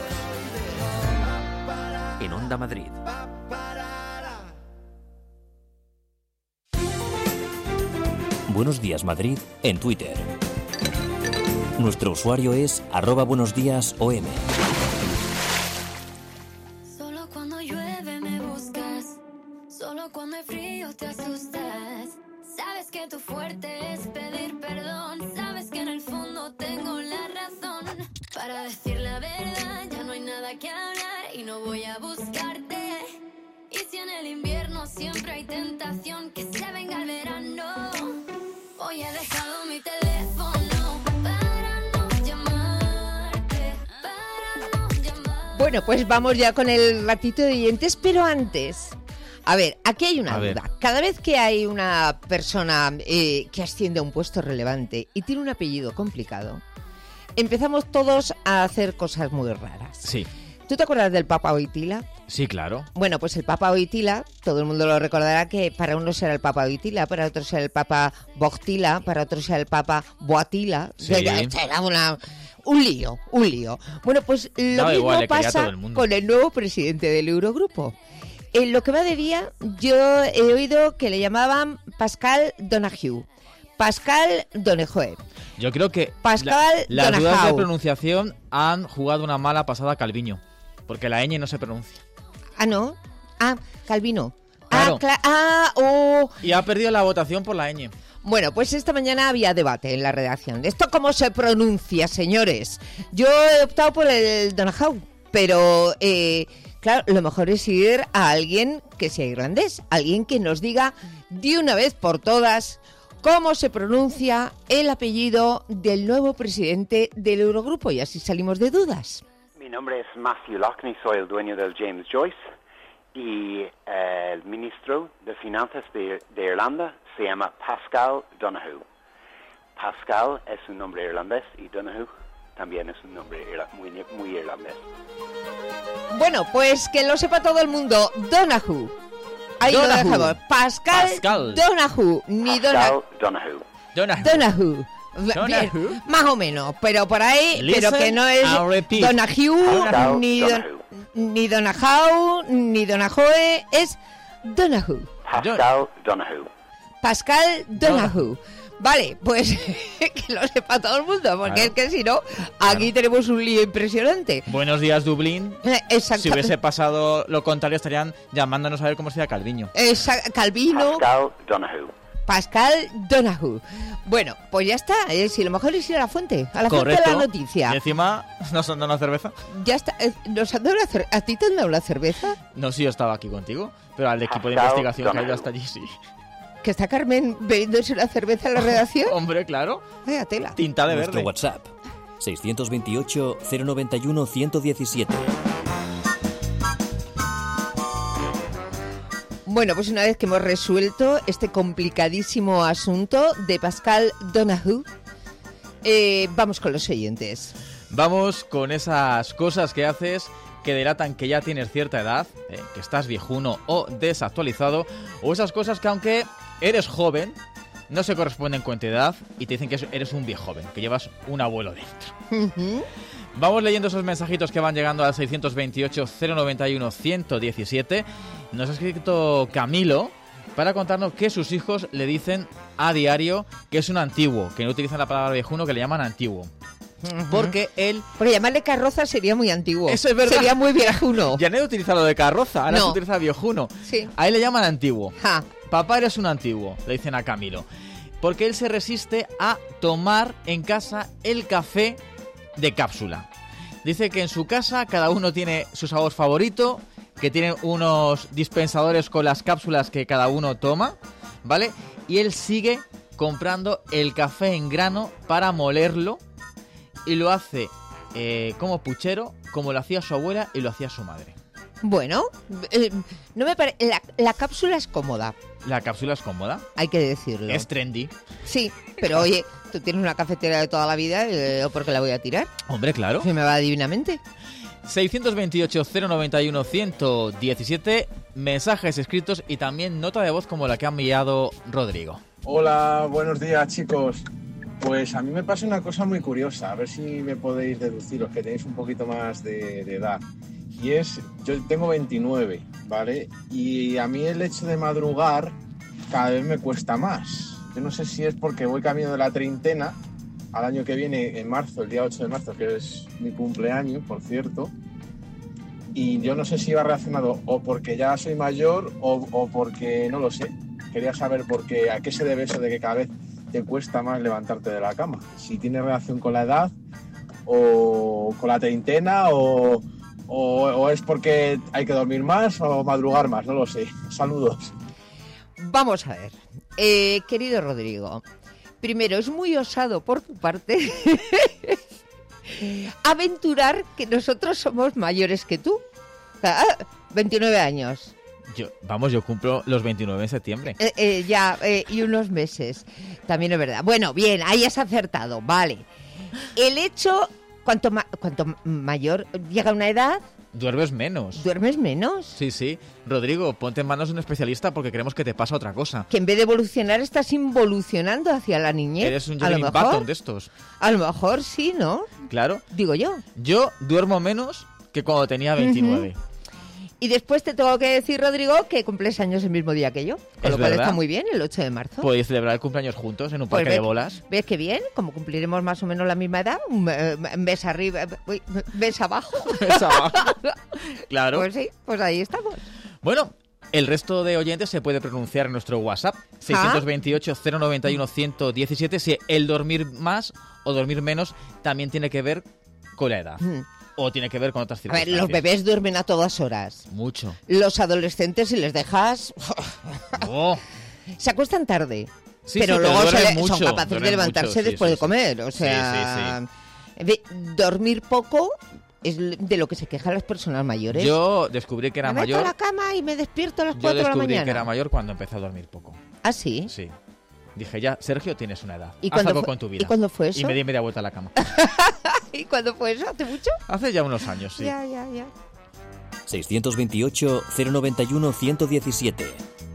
En Onda Madrid. Buenos Días Madrid en Twitter. Nuestro usuario es arroba buenos días O M. Solo cuando llueve me buscas, solo cuando hay frío te asustas. Sabes que tu fuerte es pedir perdón, sabes que en el fondo tengo la razón. Para decir la verdad ya no hay nada que hablar y no voy a buscarte. Y si en el invierno siempre hay tentación, que se venga el verano. Hoy he dejado mi teléfono para no llamarte, para no llamarte. Bueno, pues vamos ya con el ratito de oyentes, pero antes... A ver, aquí hay una A ver. duda. Cada vez que hay una persona eh, que asciende a un puesto relevante y tiene un apellido complicado, empezamos todos a hacer cosas muy raras. Sí, ¿Tú te acuerdas del Papa Wojtyla? sí, claro. Bueno, pues el Papa Wojtyla, todo el mundo lo recordará que para unos era el Papa Wojtyla, para otros era el Papa Bojtila, para otros era el Papa Boatila. Sí. Era una... Un lío, un lío. Bueno, pues lo Daba mismo igual, le quería pasa todo el mundo. con el nuevo presidente del Eurogrupo. En lo que va de día, yo he oído que le llamaban Pascal Donahue. Pascal Donahue. Yo creo que Pascal la- las dudas de Donahue. pronunciación han jugado una mala pasada a Calviño, porque la ñ no se pronuncia. Ah, ¿no? Ah, Calvino. Claro. Ah, cla- ah, oh... Y ha perdido la votación por la ñ. Bueno, pues esta mañana había debate en la redacción. ¿Esto cómo se pronuncia, señores? Yo he optado por el Donahue, pero eh, claro, lo mejor es ir a alguien que sea irlandés, alguien que nos diga de una vez por todas cómo se pronuncia el apellido del nuevo presidente del Eurogrupo y así salimos de dudas. Mi nombre es Matthew Lockney, soy el dueño del James Joyce y eh, el ministro de Finanzas de, de Irlanda se llama Pascal Donahue. Pascal es un nombre irlandés y Donahue también es un nombre irla- muy, muy irlandés. Bueno, pues que lo sepa todo el mundo, Donahue. Ahí lo Donahue. dejamos. Pascal, Pascal. Donahue, ni Donahue. Donahue. Donahue. Donahue. Donahue. Bien, más o menos, pero por ahí, Listen pero que no es and repeat. Donahue, Pascal ni, don, Donahue. ni Donahue, ni Donahue, es Donahue. Pascal Donahue. Pascal Donahue. Vale, pues que lo sepa todo el mundo, porque Claro. es que si no, aquí tenemos un lío impresionante. Buenos días, Dublín. Eh, Exacto. Si hubiese pasado lo contrario, estarían llamándonos a ver cómo sería Calviño. Esa- Calvino, Pascal Donahue. Pascal Donahue. Bueno, pues ya está. Eh, si lo mejor es ir a la fuente, a la Correcto. fuente de la noticia. Y encima nos han dado una cerveza. Ya está. eh, ¿Nos han dado una cer- ¿A ti te han dado una cerveza? No sé si yo estaba aquí contigo, pero al equipo de Pascal investigación que ha ido Donahue. hasta allí, sí. ¿Que está Carmen bebiéndose una cerveza en la redacción? Hombre, claro. Vaya tela. Tinta de Nuestro verde. WhatsApp seiscientos veintiocho, cero noventa y uno, ciento diecisiete. Bueno, pues una vez que hemos resuelto este complicadísimo asunto de Pascal Donahue, eh, vamos con los oyentes. Vamos con esas cosas que haces que delatan que ya tienes cierta edad, eh, que estás viejuno o desactualizado, o esas cosas que aunque eres joven, no se corresponden con tu edad y te dicen que eres un viejo joven, que llevas un abuelo dentro. Ujú. Vamos leyendo esos mensajitos que van llegando al seiscientos veintiocho, cero noventa y uno, ciento diecisiete. Nos ha escrito Camilo para contarnos que sus hijos le dicen a diario que es un antiguo, que no utilizan la palabra viejuno, que le llaman antiguo. Porque él... Porque llamarle carroza sería muy antiguo. Eso es verdad. Sería muy viejuno. Ya no he utilizado lo de carroza, ahora No. se utiliza viejuno. Sí. A él le llaman antiguo. Ja. Papá, eres un antiguo, le dicen a Camilo. Porque él se resiste a tomar en casa el café de cápsula. Dice que en su casa cada uno tiene su sabor favorito, que tienen unos dispensadores con las cápsulas que cada uno toma, ¿vale? Y él sigue comprando el café en grano para molerlo y lo hace eh, como puchero, como lo hacía su abuela y lo hacía su madre. Bueno, eh, no me pare- la, la cápsula es cómoda, La cápsula es cómoda, hay que decirlo. es trendy. Sí, pero oye, tú tienes una cafetera de toda la vida, eh, ¿por qué la voy a tirar? Hombre, claro. Se me va divinamente. seiscientos veintiocho, cero noventa y uno, ciento diecisiete, mensajes escritos y también nota de voz como la que ha enviado Rodrigo. Hola, buenos días chicos. Pues a mí me pasa una cosa muy curiosa, a ver si me podéis deducir, los que tenéis un poquito más de, de edad. Y es, yo tengo veintinueve, ¿vale? Y a mí el hecho de madrugar cada vez me cuesta más. Yo no sé si es porque voy camino de la treintena al año que viene, en marzo, el día ocho de marzo, que es mi cumpleaños, por cierto. Y yo no sé si va relacionado o porque ya soy mayor o, o porque no lo sé. Quería saber por qué, a qué se debe eso de que cada vez te cuesta más levantarte de la cama. Si tiene relación con la edad o con la treintena o, o, o es porque hay que dormir más o madrugar más, no lo sé. Saludos. Vamos a ver, eh, querido Rodrigo. Primero, es muy osado por tu parte aventurar que nosotros somos mayores que tú. O sea, veintinueve años. Yo, vamos, yo cumplo los veintinueve en septiembre. Eh, eh, ya, eh, y unos meses. También es verdad. Bueno, bien, ahí has acertado, vale. El hecho, cuanto, ma- cuanto mayor llega una edad... Duermes menos. ¿Duermes menos? Sí, sí. Rodrigo, ponte en manos de un especialista porque creemos que te pasa otra cosa. Que en vez de evolucionar estás involucionando hacia la niñez. Eres un a lo Benjamin mejor, Button de estos. A lo mejor sí, ¿no? Claro. Digo yo. Yo duermo menos que cuando tenía veintinueve. Uh-huh. Y después te tengo que decir, Rodrigo, que cumples años el mismo día que yo. Con ¿Es lo cual verdad? está muy bien, el ocho de marzo. Podéis celebrar el cumpleaños juntos en un Pues parque ve- de bolas. ¿Ves qué bien? Como cumpliremos más o menos la misma edad, un eh, mes arriba, uy, mes abajo. Mes abajo. Claro. Pues sí, pues ahí estamos. Bueno, el resto de oyentes se puede pronunciar en nuestro WhatsApp, seiscientos veintiocho, cero noventa y uno, ciento diecisiete, si el dormir más o dormir menos también tiene que ver con la edad. Mm. O tiene que ver con otras A ver, circunstancias. los bebés duermen a todas horas. Mucho. Los adolescentes, si les dejas, Oh. se acuestan tarde. Sí, pero sí, pero luego se duermen le- mucho, son capaces de duermen levantarse mucho, sí, después sí, de sí. comer. O Sí, sea, sí, en fin, dormir poco es de lo que se quejan las personas mayores. Yo descubrí que era me meto mayor. a la cama y me despierto a las Yo cuatro de la descubrí mañana. que era mayor cuando empecé a dormir poco. ¿Ah, sí? Sí. Dije, ya, Sergio, tienes una edad. ¿Y Haz cuándo algo fue- con tu vida. y cuándo fue eso? Y me di media vuelta a la cama. ¿Y cuándo fue eso? ¿Hace mucho? Hace ya unos años, sí. Ya, ya, ya. seiscientos veintiocho, cero noventa y uno, ciento diecisiete.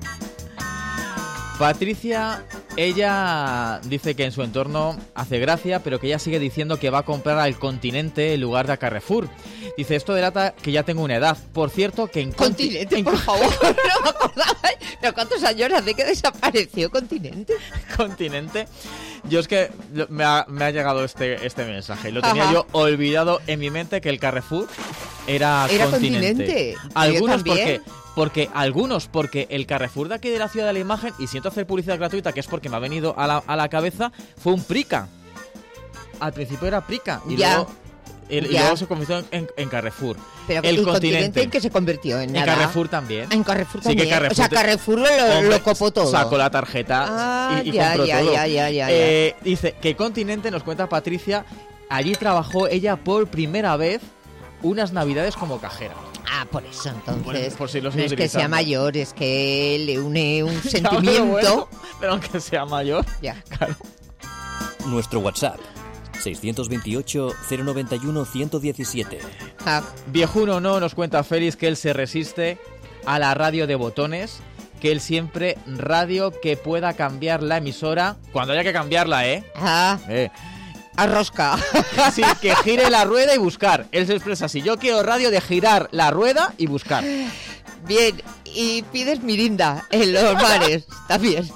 Patricia, ella dice que en su entorno hace gracia, pero que ella sigue diciendo que va a comprar al Continente en lugar de a Carrefour. Dice, esto delata que ya tengo una edad. Por cierto, que en Continente, en por favor. No me acordaba. ¿Pero cuántos años hace que desapareció Continente? Continente. Yo es que lo- me ha, me ha llegado este, este mensaje. Lo tenía Ajá. yo olvidado en mi mente que el Carrefour era, Era Continente. Continente. Algunos Yo también. porque porque algunos porque el Carrefour de aquí de la Ciudad de la Imagen, y siento hacer publicidad gratuita, que es porque me ha venido a la, a la cabeza, fue un Prica. Al principio era Prica y Ya. luego el- y Ya. luego se convirtió en, en Carrefour. Pero el ¿y Continente en qué se convirtió? ¿En en nada? Carrefour también. En Carrefour Sí, también. que Carrefour o sea, te- Carrefour lo, Hombre, lo copó todo. Sacó la tarjeta Ah, y, y ya, compró ya, todo. ya, ya, ya, Eh, dice que Continente, nos cuenta Patricia, allí trabajó ella por primera vez unas navidades como cajera. Ah, por eso entonces. Por- por si lo no sigue es que sea utilizando. mayor, es que le une un Ya, pero sentimiento. bueno, pero aunque sea mayor. Ya. Claro. Nuestro WhatsApp, seiscientos veintiocho, cero noventa y uno, ciento diecisiete. Ah, Viejuno no, nos cuenta Félix que él se resiste a la radio de botones, que él siempre radio que pueda cambiar la emisora cuando haya que cambiarla, ¿eh? ah, Eh. arrosca. Sí, que gire la rueda y buscar. Él se expresa así, yo quiero radio de girar la rueda y buscar. Bien, y pides mirinda en los bares, también.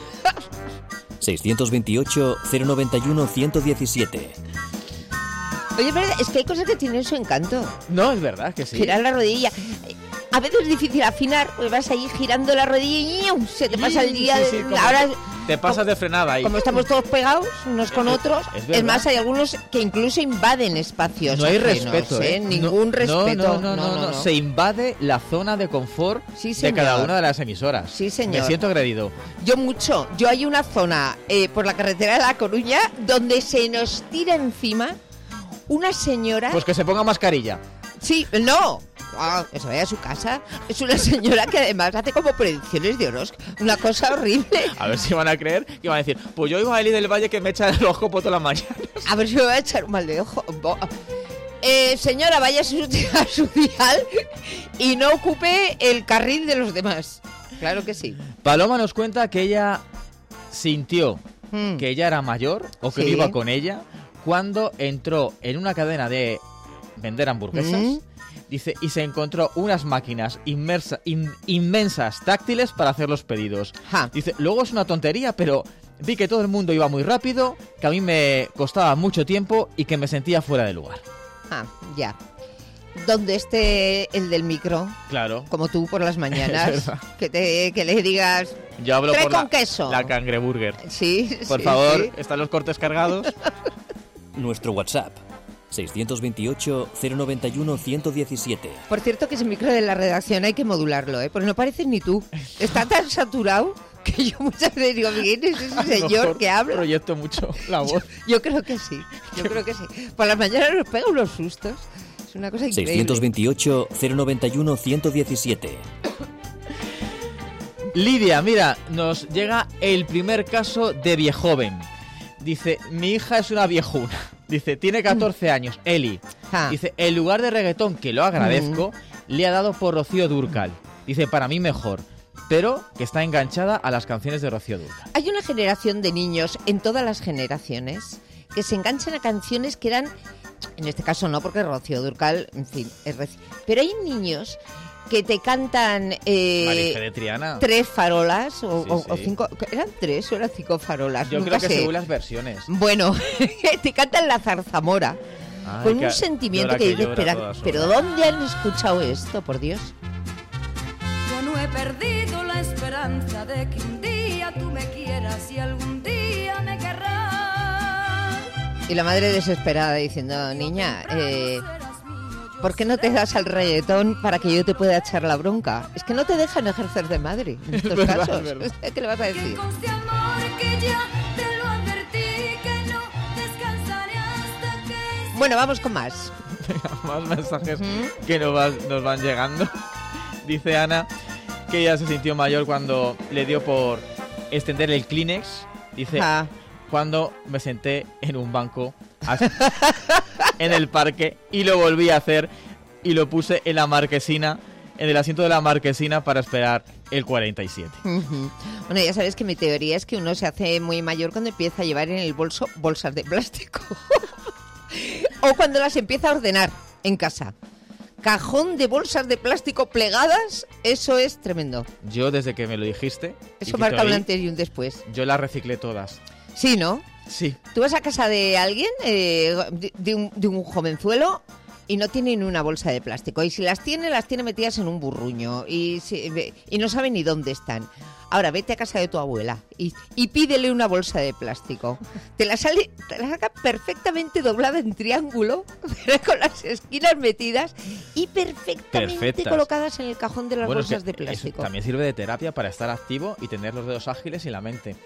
seiscientos veintiocho, cero noventa y uno, ciento diecisiete. Oye, es verdad, es que hay cosas que tienen su encanto. No, es verdad que sí. Girar la rodilla. A veces es difícil afinar, pues vas ahí girando la rodilla y ¡ñiu! Se te pasa el día. Sí, sí, de- como Ahora, te pasas de frenada ahí. como estamos todos pegados unos con otros, es es, verdad. más, hay algunos que incluso invaden espacios. No hay ajenos, respeto, ¿eh? Ningún No, respeto. No, no, no, no, Se invade la zona de confort Sí, de señor. cada una de las emisoras. Sí, señor. Me siento agredido. Yo mucho. Yo hay una zona eh, por la carretera de La Coruña donde se nos tira encima una señora. Pues que se ponga mascarilla. Sí, no. Ah, que se vaya a su casa. Es una señora que además hace como predicciones de horóscopo. Una cosa horrible. A ver si van a creer que van a decir, pues yo iba a Eli del Valle que me echa el ojo por todas las mañanas. A ver si me va a echar un mal de ojo. Bo- Eh, señora, vaya a su, a su dial y no ocupe el carril de los demás. Claro que sí. Paloma nos cuenta que ella sintió Mm. que ella era mayor o que Sí. iba con ella cuando entró en una cadena de vender hamburguesas. Mm. Dice, y se encontró unas máquinas inmersa- in- inmensas táctiles para hacer los pedidos. Ja. Dice, luego es una tontería, pero vi que todo el mundo iba muy rápido, que a mí me costaba mucho tiempo y que me sentía fuera de lugar. Ah, ya. Donde esté el del micro, claro, como tú por las mañanas, que te que le digas, yo hablo trae por con la, queso. La cangreburger. Sí, por sí, favor, sí. ¿están los cortes cargados? Nuestro WhatsApp, seiscientos veintiocho, cero noventa y uno, ciento diecisiete. Por cierto, que ese micro de la redacción hay que modularlo, ¿eh? Porque no pareces ni tú. Está tan saturado que yo muchas veces digo, ¿quién es ese señor que habla? Proyecto mucho la voz. Yo, yo creo que sí, yo creo que sí. Por las mañanas nos pega unos sustos. Es una cosa increíble. seiscientos veintiocho, cero noventa y uno, ciento diecisiete. Lidia, mira, nos llega el primer caso de viejoven. Dice, mi hija es una viejuna. Dice, tiene catorce años, Eli. Ah. Dice, en lugar de reggaetón, que lo agradezco, Mm. le ha dado por Rocío Dúrcal. Dice, para mí mejor, pero que está enganchada a las canciones de Rocío Dúrcal. Hay una generación de niños, en todas las generaciones, que se enganchan a canciones que eran, en este caso no, porque Rocío Dúrcal, en fin, es reci- pero hay niños que te cantan eh, Marija de Triana. tres farolas o, Sí, o- sí. o cinco, ¿eran tres o eran cinco farolas? Yo Nunca creo que sé. según las versiones. Bueno, te cantan la zarzamora Ay, con que- un sentimiento llora que que dices, llora espera, todas pero horas". ¿dónde han escuchado esto, por Dios? Yo no he perdido la esperanza de que un día tú me quieras y algún día me querrás. Y la madre desesperada diciendo, niña, eh, ¿por qué no te das al reggaetón para que yo te pueda echar la bronca? Es que no te dejan ejercer de madre en estos verdad, casos. es verdad. ¿Qué le vas a decir? Conste amor que ya te lo advertí, que no descansaré hasta que... Bueno, vamos con más. Más mensajes que nos, va- nos van llegando. Dice Ana que ella se sintió mayor cuando le dio por extender el Kleenex. Dice, Ah. cuando me senté en un banco as- en el parque y lo volví a hacer y lo puse en la marquesina, en el asiento de la marquesina para esperar el cuarenta y siete. Ujú. Bueno, ya sabes que mi teoría es que uno se hace muy mayor cuando empieza a llevar en el bolso bolsas de plástico. O cuando las empieza a ordenar en casa. Cajón de bolsas de plástico plegadas, eso es tremendo. Yo desde que me lo dijiste, Eso hijito, marca un ahí, antes y un después. yo las reciclé todas. Sí, ¿no? Sí. Tú vas a casa de alguien, eh, de, de un, de un jovenzuelo, y no tiene ni una bolsa de plástico. Y si las tiene, las tiene metidas en un burruño. Y, si- y no sabe ni dónde están. Ahora, vete a casa de tu abuela y, y pídele una bolsa de plástico. Te la, sale, te la saca perfectamente doblada en triángulo, pero con las esquinas metidas y perfectamente Perfectas. colocadas en el cajón de las Bueno, es bolsas que de plástico. eso también sirve de terapia para estar activo y tener los dedos ágiles y la mente.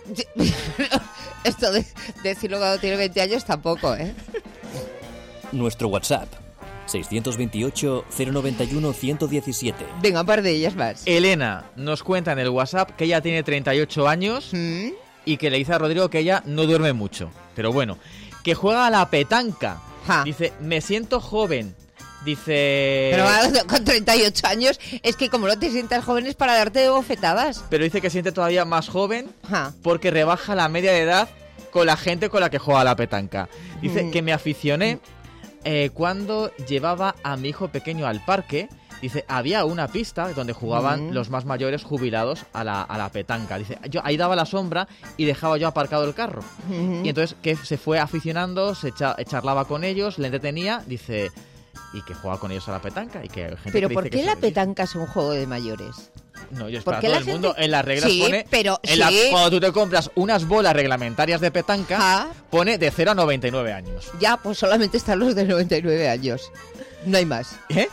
Esto de decirlo cuando tiene veinte años tampoco, ¿eh? Nuestro WhatsApp, seiscientos veintiocho, cero noventa y uno, ciento diecisiete. Venga, un par de ellas más. Elena nos cuenta en el WhatsApp que ella tiene treinta y ocho años y que le dice a Rodrigo que ella no duerme mucho. Pero bueno, que juega a la petanca. Dice, me siento joven. Dice... Pero ahora, con treinta y ocho años, es que como no te sientas joven es para darte de bofetadas. Pero dice que siente todavía más joven Ja. porque rebaja la media de edad con la gente con la que juega a la petanca. Dice Mm. que me aficioné eh, cuando llevaba a mi hijo pequeño al parque. Dice, había una pista donde jugaban Mm. los más mayores jubilados a la, a la petanca. Dice, yo ahí daba la sombra y dejaba yo aparcado el carro. Ujú. Y entonces que se fue aficionando, se echa- charlaba con ellos, le entretenía, dice, y que juega con ellos a la petanca. Y que hay gente Pero que ¿por dice qué que la se- petanca es un juego de mayores? No, yo es ¿Por para qué todo la el gente- mundo. En las reglas Sí, pone... pero- en la- sí. cuando tú te compras unas bolas reglamentarias de petanca, Ah. pone de cero a noventa y nueve años. Ya, pues solamente están los de noventa y nueve años. No hay más. ¿Eh?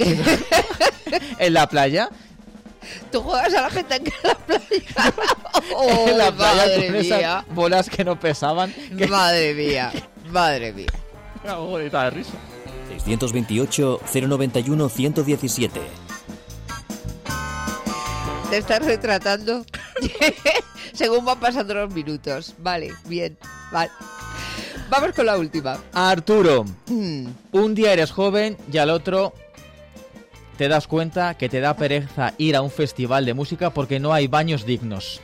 En la playa... ¿Tú juegas a la petanca en la playa? Oh, en la playa madre con esas mía. bolas que no pesaban. Que... Madre mía, madre mía. Una bolita de risa. seiscientos veintiocho, cero noventa y uno, ciento diecisiete. Te estás retratando según van pasando los minutos. Vale, bien, vale. Vamos con la última. Arturo, Mm. un día eres joven y al otro te das cuenta que te da pereza ir a un festival de música porque no hay baños dignos.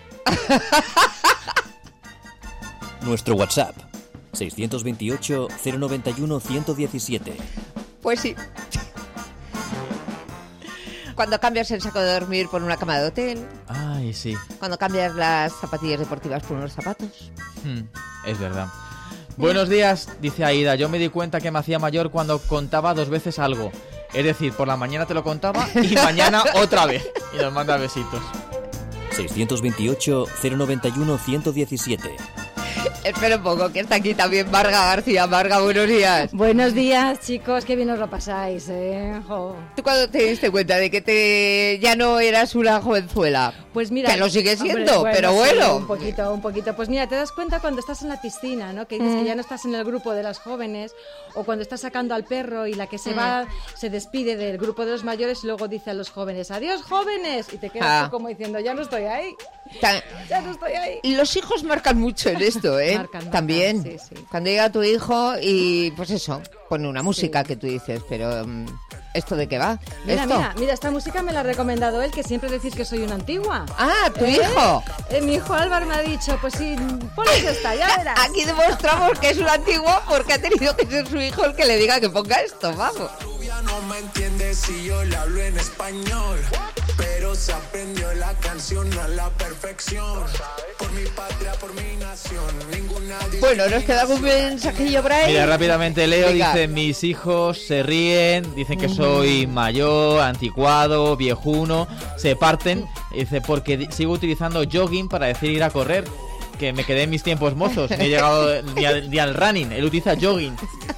Nuestro WhatsApp, seiscientos veintiocho, cero noventa y uno, ciento diecisiete. Pues sí. Cuando cambias el saco de dormir por una cama de hotel. Ay, sí. Cuando cambias las zapatillas deportivas por unos zapatos. Hmm, es verdad. Buenos días, dice Aida. Yo me di cuenta que me hacía mayor cuando contaba dos veces algo. Es decir, por la mañana te lo contaba y mañana otra vez. Y nos manda besitos. seiscientos veintiocho, cero noventa y uno, ciento diecisiete. Espera un poco, que está aquí también Marga García. Marga, buenos días. Buenos días, chicos, qué bien os lo pasáis, ¿eh? Jo. ¿Tú cuándo te diste cuenta de que te ya no eras una jovenzuela? Pues mira... Que lo sigue siendo, hombre, bueno, pero sí, bueno. un poquito, un poquito. Pues mira, te das cuenta cuando estás en la piscina, ¿no? Que dices mm. que ya no estás en el grupo de las jóvenes, o cuando estás sacando al perro y la que se mm. va se despide del grupo de los mayores y luego dice a los jóvenes, ¡adiós, jóvenes! Y te quedas ah. tú como diciendo, ya no estoy ahí. Ta- ya no estoy ahí. Los hijos marcan mucho en esto, ¿eh? Marcan, marcan, también. Sí, sí. Cuando llega tu hijo y pues eso, pone una música sí. que tú dices, pero um, ¿esto de qué va? Mira, ¿Esto? mira, mira, esta música me la ha recomendado él, que siempre decís que soy una antigua. Ah, ¿tu ¿Eh? hijo? Eh, mi hijo Álvaro me ha dicho, pues sí, pones esta, ya verás. Aquí demostramos que es un antiguo porque ha tenido que ser su hijo el que le diga que ponga esto, vamos. No me entiende si yo le hablo en español, pero se aprendió la canción a la perfección. Por mi patria, por mi nación, ninguna... Bueno, nos queda un mensajillo por ahí. Mira, rápidamente Leo Venga. dice, mis hijos se ríen, dicen que soy mayor, anticuado, viejuno, se parten, dice, porque sigo utilizando jogging para decir ir a correr, que me quedé en mis tiempos mozos, no he llegado ni al, ni al running, él utiliza jogging.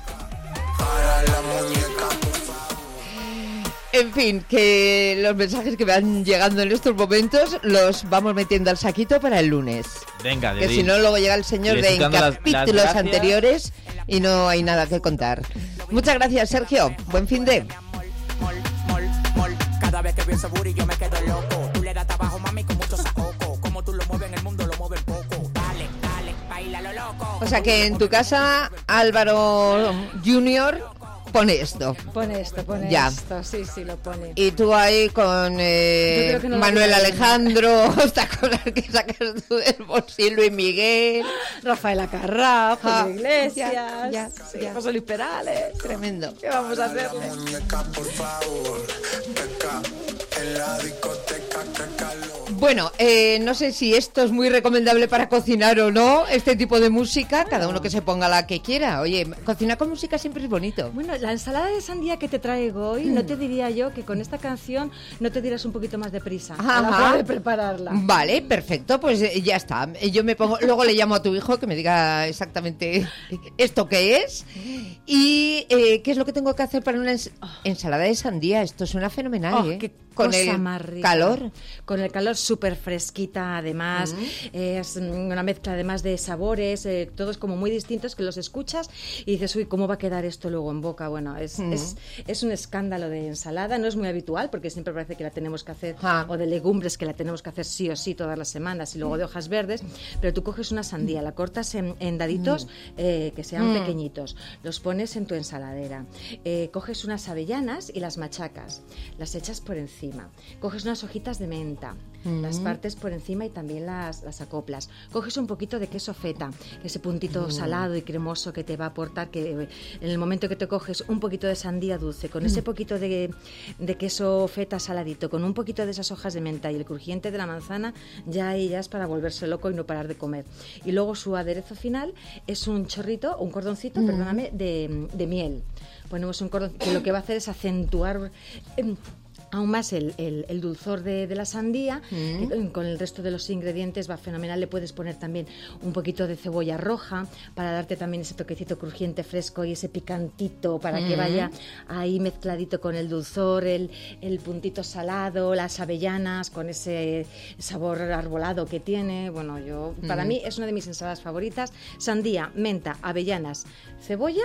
En fin, que los mensajes que van llegando en estos momentos los vamos metiendo al saquito para el lunes. Venga, de que si no luego llega el señor de en capítulos las, las anteriores y no hay nada que contar. Muchas gracias, Sergio. Buen fin de. Cada vez que veo ese booty yo me quedo loco. Tú le das trabajo, mami, con mucho sacoco. Como tú lo mueves en el mundo, lo mueves poco. Dale, dale, baila lo loco. O sea que en tu casa, Álvaro Junior pone esto. Pone esto, pone ya. esto. Sí, sí, lo pone. Y tú ahí con eh, no Manuel Alejandro, esta cosa que sacas tú del bolsillo y Miguel, Rafael Acarrá, Julio Iglesias, ya, ya, sí, ya. José Luis Perales. Tremendo. ¿Qué vamos a hacerle? Bueno, eh, no sé si esto es muy recomendable para cocinar o no, este tipo de música, cada uno que se ponga la que quiera. Oye, cocinar con música siempre es bonito. Bueno, la ensalada de sandía que te traigo hoy, mm. no te diría yo que con esta canción no te dieras un poquito más de prisa Ajá. a la hora de prepararla. Vale, perfecto, pues eh, ya está. Yo me pongo, luego le llamo a tu hijo que me diga exactamente esto qué es y eh, qué es lo que tengo que hacer para una ens- ensalada de sandía. Esto suena fenomenal, oh, ¿eh? Qué con cosa el más rica. calor. Con el calor súper fresquita, además. Mm. Eh, es una mezcla además de sabores, eh, todos como muy distintos, que los escuchas y dices, uy, ¿cómo va a quedar esto luego en boca? Bueno, es, mm. es, es un escándalo de ensalada, no es muy habitual, porque siempre parece que la tenemos que hacer, ah. o de legumbres que la tenemos que hacer sí o sí todas las semanas, y luego de hojas verdes, pero tú coges una sandía, la cortas en, en daditos mm. eh, que sean mm. pequeñitos, los pones en tu ensaladera, eh, coges unas avellanas y las machacas, las echas por encima, coges unas hojitas de menta, mm. las partes por encima y también las, las acoplas, coges un poquito de queso feta, ese puntito mm. salado y cremoso que te va a aportar, que en el momento que te coges un poquito de sandía dulce, con mm. ese poquito de, de queso feta saladito, con un poquito de esas hojas de menta y el crujiente de la manzana, ya ahí ya es para volverse loco y no parar de comer. Y luego su aderezo final es un chorrito, un cordoncito, mm. perdóname, de, de miel. Ponemos un cordón que lo que va a hacer es acentuar eh, aún más el, el, el dulzor de, de la sandía, mm. que con el resto de los ingredientes va fenomenal. Le puedes poner también un poquito de cebolla roja para darte también ese toquecito crujiente fresco y ese picantito para mm. que vaya ahí mezcladito con el dulzor, el, el puntito salado, las avellanas con ese sabor arbolado que tiene. Bueno, yo mm. para mí es una de mis ensaladas favoritas. Sandía, menta, avellanas, cebolla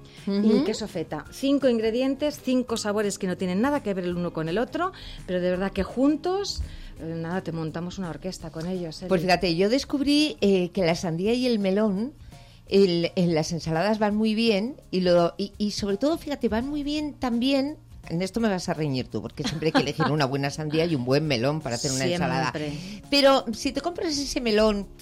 y queso feta. Cinco ingredientes, cinco sabores que no tienen nada que ver el uno con el otro, pero de verdad que juntos, eh, nada, te montamos una orquesta con ellos. ¿eh? Pues fíjate, yo descubrí eh, que la sandía y el melón el, en las ensaladas van muy bien y, lo, y, y sobre todo, fíjate, van muy bien también. En esto me vas a reñir tú, porque siempre hay que elegir una buena sandía y un buen melón para hacer una siempre. ensalada. Pero si te compras ese melón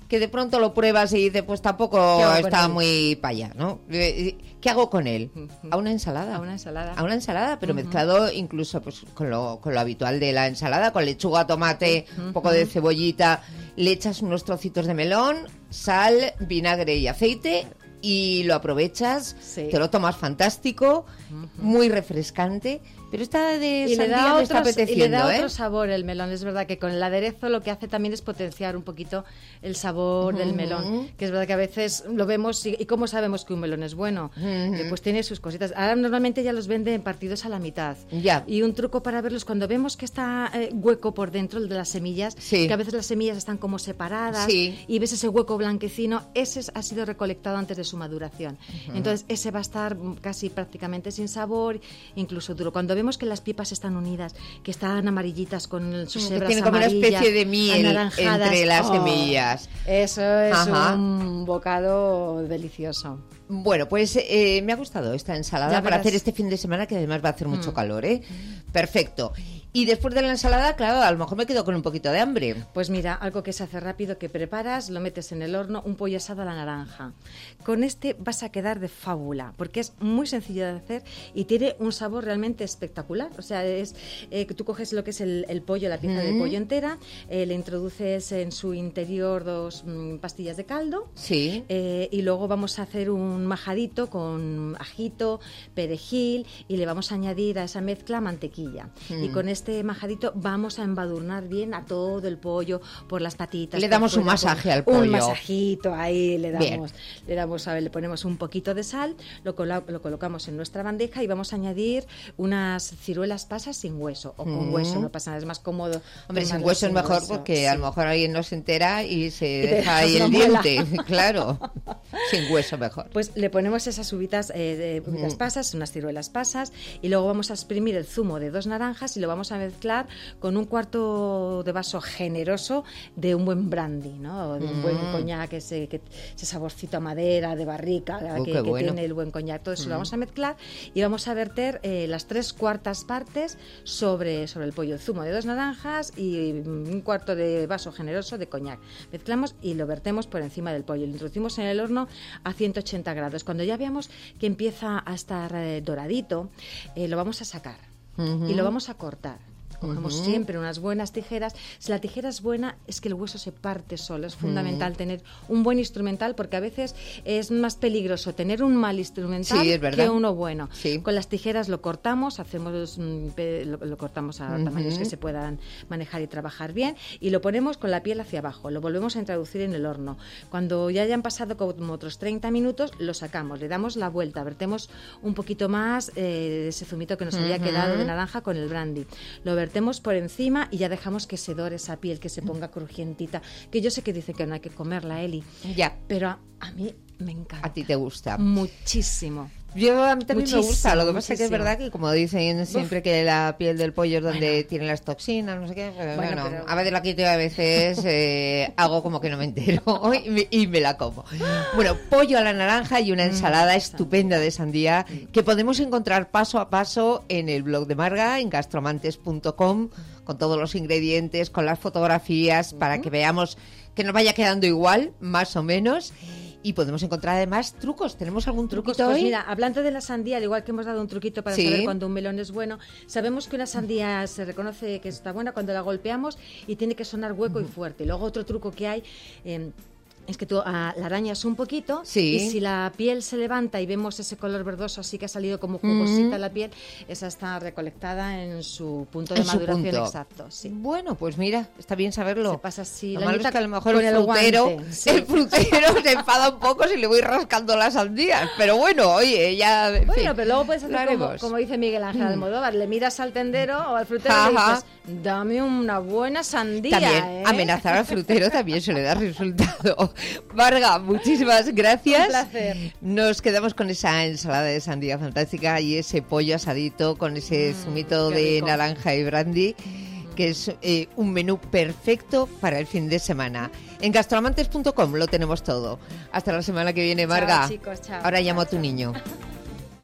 que de pronto lo pruebas y dices, pues tampoco está muy para allá, ¿no? ¿Qué hago con él? A una ensalada. A una ensalada. A una ensalada, pero Uh-huh. mezclado incluso pues con lo, con lo habitual de la ensalada, con lechuga, tomate, uh-huh. un poco de cebollita, le echas unos trocitos de melón, sal, vinagre y aceite y lo aprovechas, sí. te lo tomas fantástico, uh-huh. muy refrescante. Pero esta de y sandía le da me está otros, apeteciendo, y le da ¿eh? otro sabor el melón. Es verdad que con el aderezo lo que hace también es potenciar un poquito el sabor uh-huh. del melón. Que es verdad que a veces lo vemos y, y ¿cómo sabemos que un melón es bueno? Uh-huh. Eh, pues tiene sus cositas. Ahora normalmente ya los venden partidos a la mitad. Ya. Y un truco para verlos, cuando vemos que está eh, hueco por dentro, el de las semillas, sí. que a veces las semillas están como separadas sí. y ves ese hueco blanquecino, ese ha sido recolectado antes de su maduración. Uh-huh. Entonces ese va a estar casi prácticamente sin sabor, incluso duro. Cuando vemos que las pipas están unidas, que están amarillitas con sus hebras tiene como amarillas, una especie de miel entre las oh, semillas. Eso es Ajá. un bocado delicioso. Bueno, pues eh, me ha gustado esta ensalada Ya para verás. hacer este fin de semana, que además va a hacer mucho Mm. calor, ¿eh? Perfecto. Y después de la ensalada, claro, a lo mejor me quedo con un poquito de hambre. Pues mira, algo que se hace rápido, que preparas, lo metes en el horno, un pollo asado a la naranja. Con este vas a quedar de fábula, porque es muy sencillo de hacer y tiene un sabor realmente espectacular. O sea, es eh, tú coges lo que es el, el pollo, la pieza Mm. de pollo entera, eh, le introduces en su interior dos mm, pastillas de caldo. Sí. Eh, y luego vamos a hacer un majadito con ajito, perejil y le vamos a añadir a esa mezcla mantequilla. Mm. Y con este majadito vamos a embadurnar bien a todo el pollo por las patitas. Le por damos un fuera, masaje por- al pollo. Un masajito ahí, le Bien. damos, le damos, a ver, le ponemos un poquito de sal, lo, cola- lo colocamos en nuestra bandeja y vamos a añadir unas ciruelas pasas sin hueso o con Mm. hueso, no pasa nada, es más cómodo. Hombre, sin tomarlas hueso es mejor hueso, porque sí. a lo mejor alguien no se entera y se Y te deja ahí dejas el la muela. diente. Claro, sin hueso mejor. Pues le ponemos esas uvitas, eh, de, uvitas Mm. pasas, unas ciruelas pasas, y luego vamos a exprimir el zumo de dos naranjas y lo vamos a mezclar con un cuarto de vaso generoso de un buen brandy, ¿no? O de un Mm. buen coñac, ese, que, ese saborcito a madera, de barrica, Oh, que, qué que bueno. tiene el buen coñac. Todo eso Mm. lo vamos a mezclar y vamos a verter eh, las tres cuartas partes sobre, sobre el pollo, el zumo de dos naranjas y mm, un cuarto de vaso generoso de coñac. Mezclamos y lo vertemos por encima del pollo. Lo introducimos en el horno a ciento ochenta grados. Cuando ya veamos que empieza a estar eh, doradito, eh, lo vamos a sacar Ujú. y lo vamos a cortar. Cogemos Ujú. siempre unas buenas tijeras. Si la tijera es buena, es que el hueso se parte solo. Es fundamental tener un buen instrumental, porque a veces es más peligroso tener un mal instrumental Sí, es verdad. que uno bueno. Sí. Con las tijeras lo cortamos, hacemos mm, pe- lo, lo cortamos a Ujú. tamaños que se puedan manejar y trabajar bien, y lo ponemos con la piel hacia abajo. Lo volvemos a introducir en el horno. Cuando ya hayan pasado como otros treinta minutos, lo sacamos, le damos la vuelta, vertemos un poquito más eh, de ese zumito que nos había Ujú. quedado de naranja con el brandy. Lo vertemos por encima y ya dejamos que se dore esa piel, que se ponga crujientita. Que yo sé que dice que no hay que comerla, Eli. Ya. Pero a, a mí me encanta. A ti te gusta. Muchísimo. Yo a mí también me gusta, lo que pasa es que es muchísimo. verdad que como dicen siempre que la piel del pollo es donde Bueno. tiene las toxinas, no sé qué, pero bueno, Bueno, pero- a veces la quito y a veces eh, hago como que no me entero y me, y me la como. Bueno, pollo a la naranja y una Mm, ensalada estupenda de sandía que podemos encontrar paso a paso en el blog de Marga, en gastromantes punto com, con todos los ingredientes, con las fotografías, para que veamos que nos vaya quedando igual, más o menos. Y podemos encontrar además trucos. ¿Tenemos algún truquito Pues hoy? mira, hablando de la sandía, al igual que hemos dado un truquito para Sí. saber cuando un melón es bueno, sabemos que una sandía se reconoce que está buena cuando la golpeamos y tiene que sonar hueco y fuerte. Luego otro truco que hay... eh, es que tú ah, la arañas un poquito Sí. y si la piel se levanta y vemos ese color verdoso así que ha salido como jugosita Mm. la piel, esa está recolectada en su punto de En su maduración punto. exacto. Sí. Bueno, pues mira, está bien saberlo. Se pasa así. Lo la malo es nota que a lo mejor con el frutero, guante, sí. el frutero se enfada un poco si le voy rascando las sandías. Pero bueno, oye, ya. en Bueno, fin, pero luego puedes lo hacer como, haremos. como dice Miguel Ángel Mm. Almodóvar, le miras al tendero o al frutero y le Ajá. dices, dame una buena sandía. También ¿eh?". amenazar al frutero también se le da resultado. Marga, muchísimas gracias. Un placer. Nos quedamos con esa ensalada de sandía fantástica y ese pollo asadito con ese zumito qué de rico. naranja y brandy, que es eh, un menú perfecto para el fin de semana. En gastroamantes punto com lo tenemos todo. Hasta la semana que viene, Marga. Chao, chicos, chao. Ahora llamo Chao, a tu chao. niño.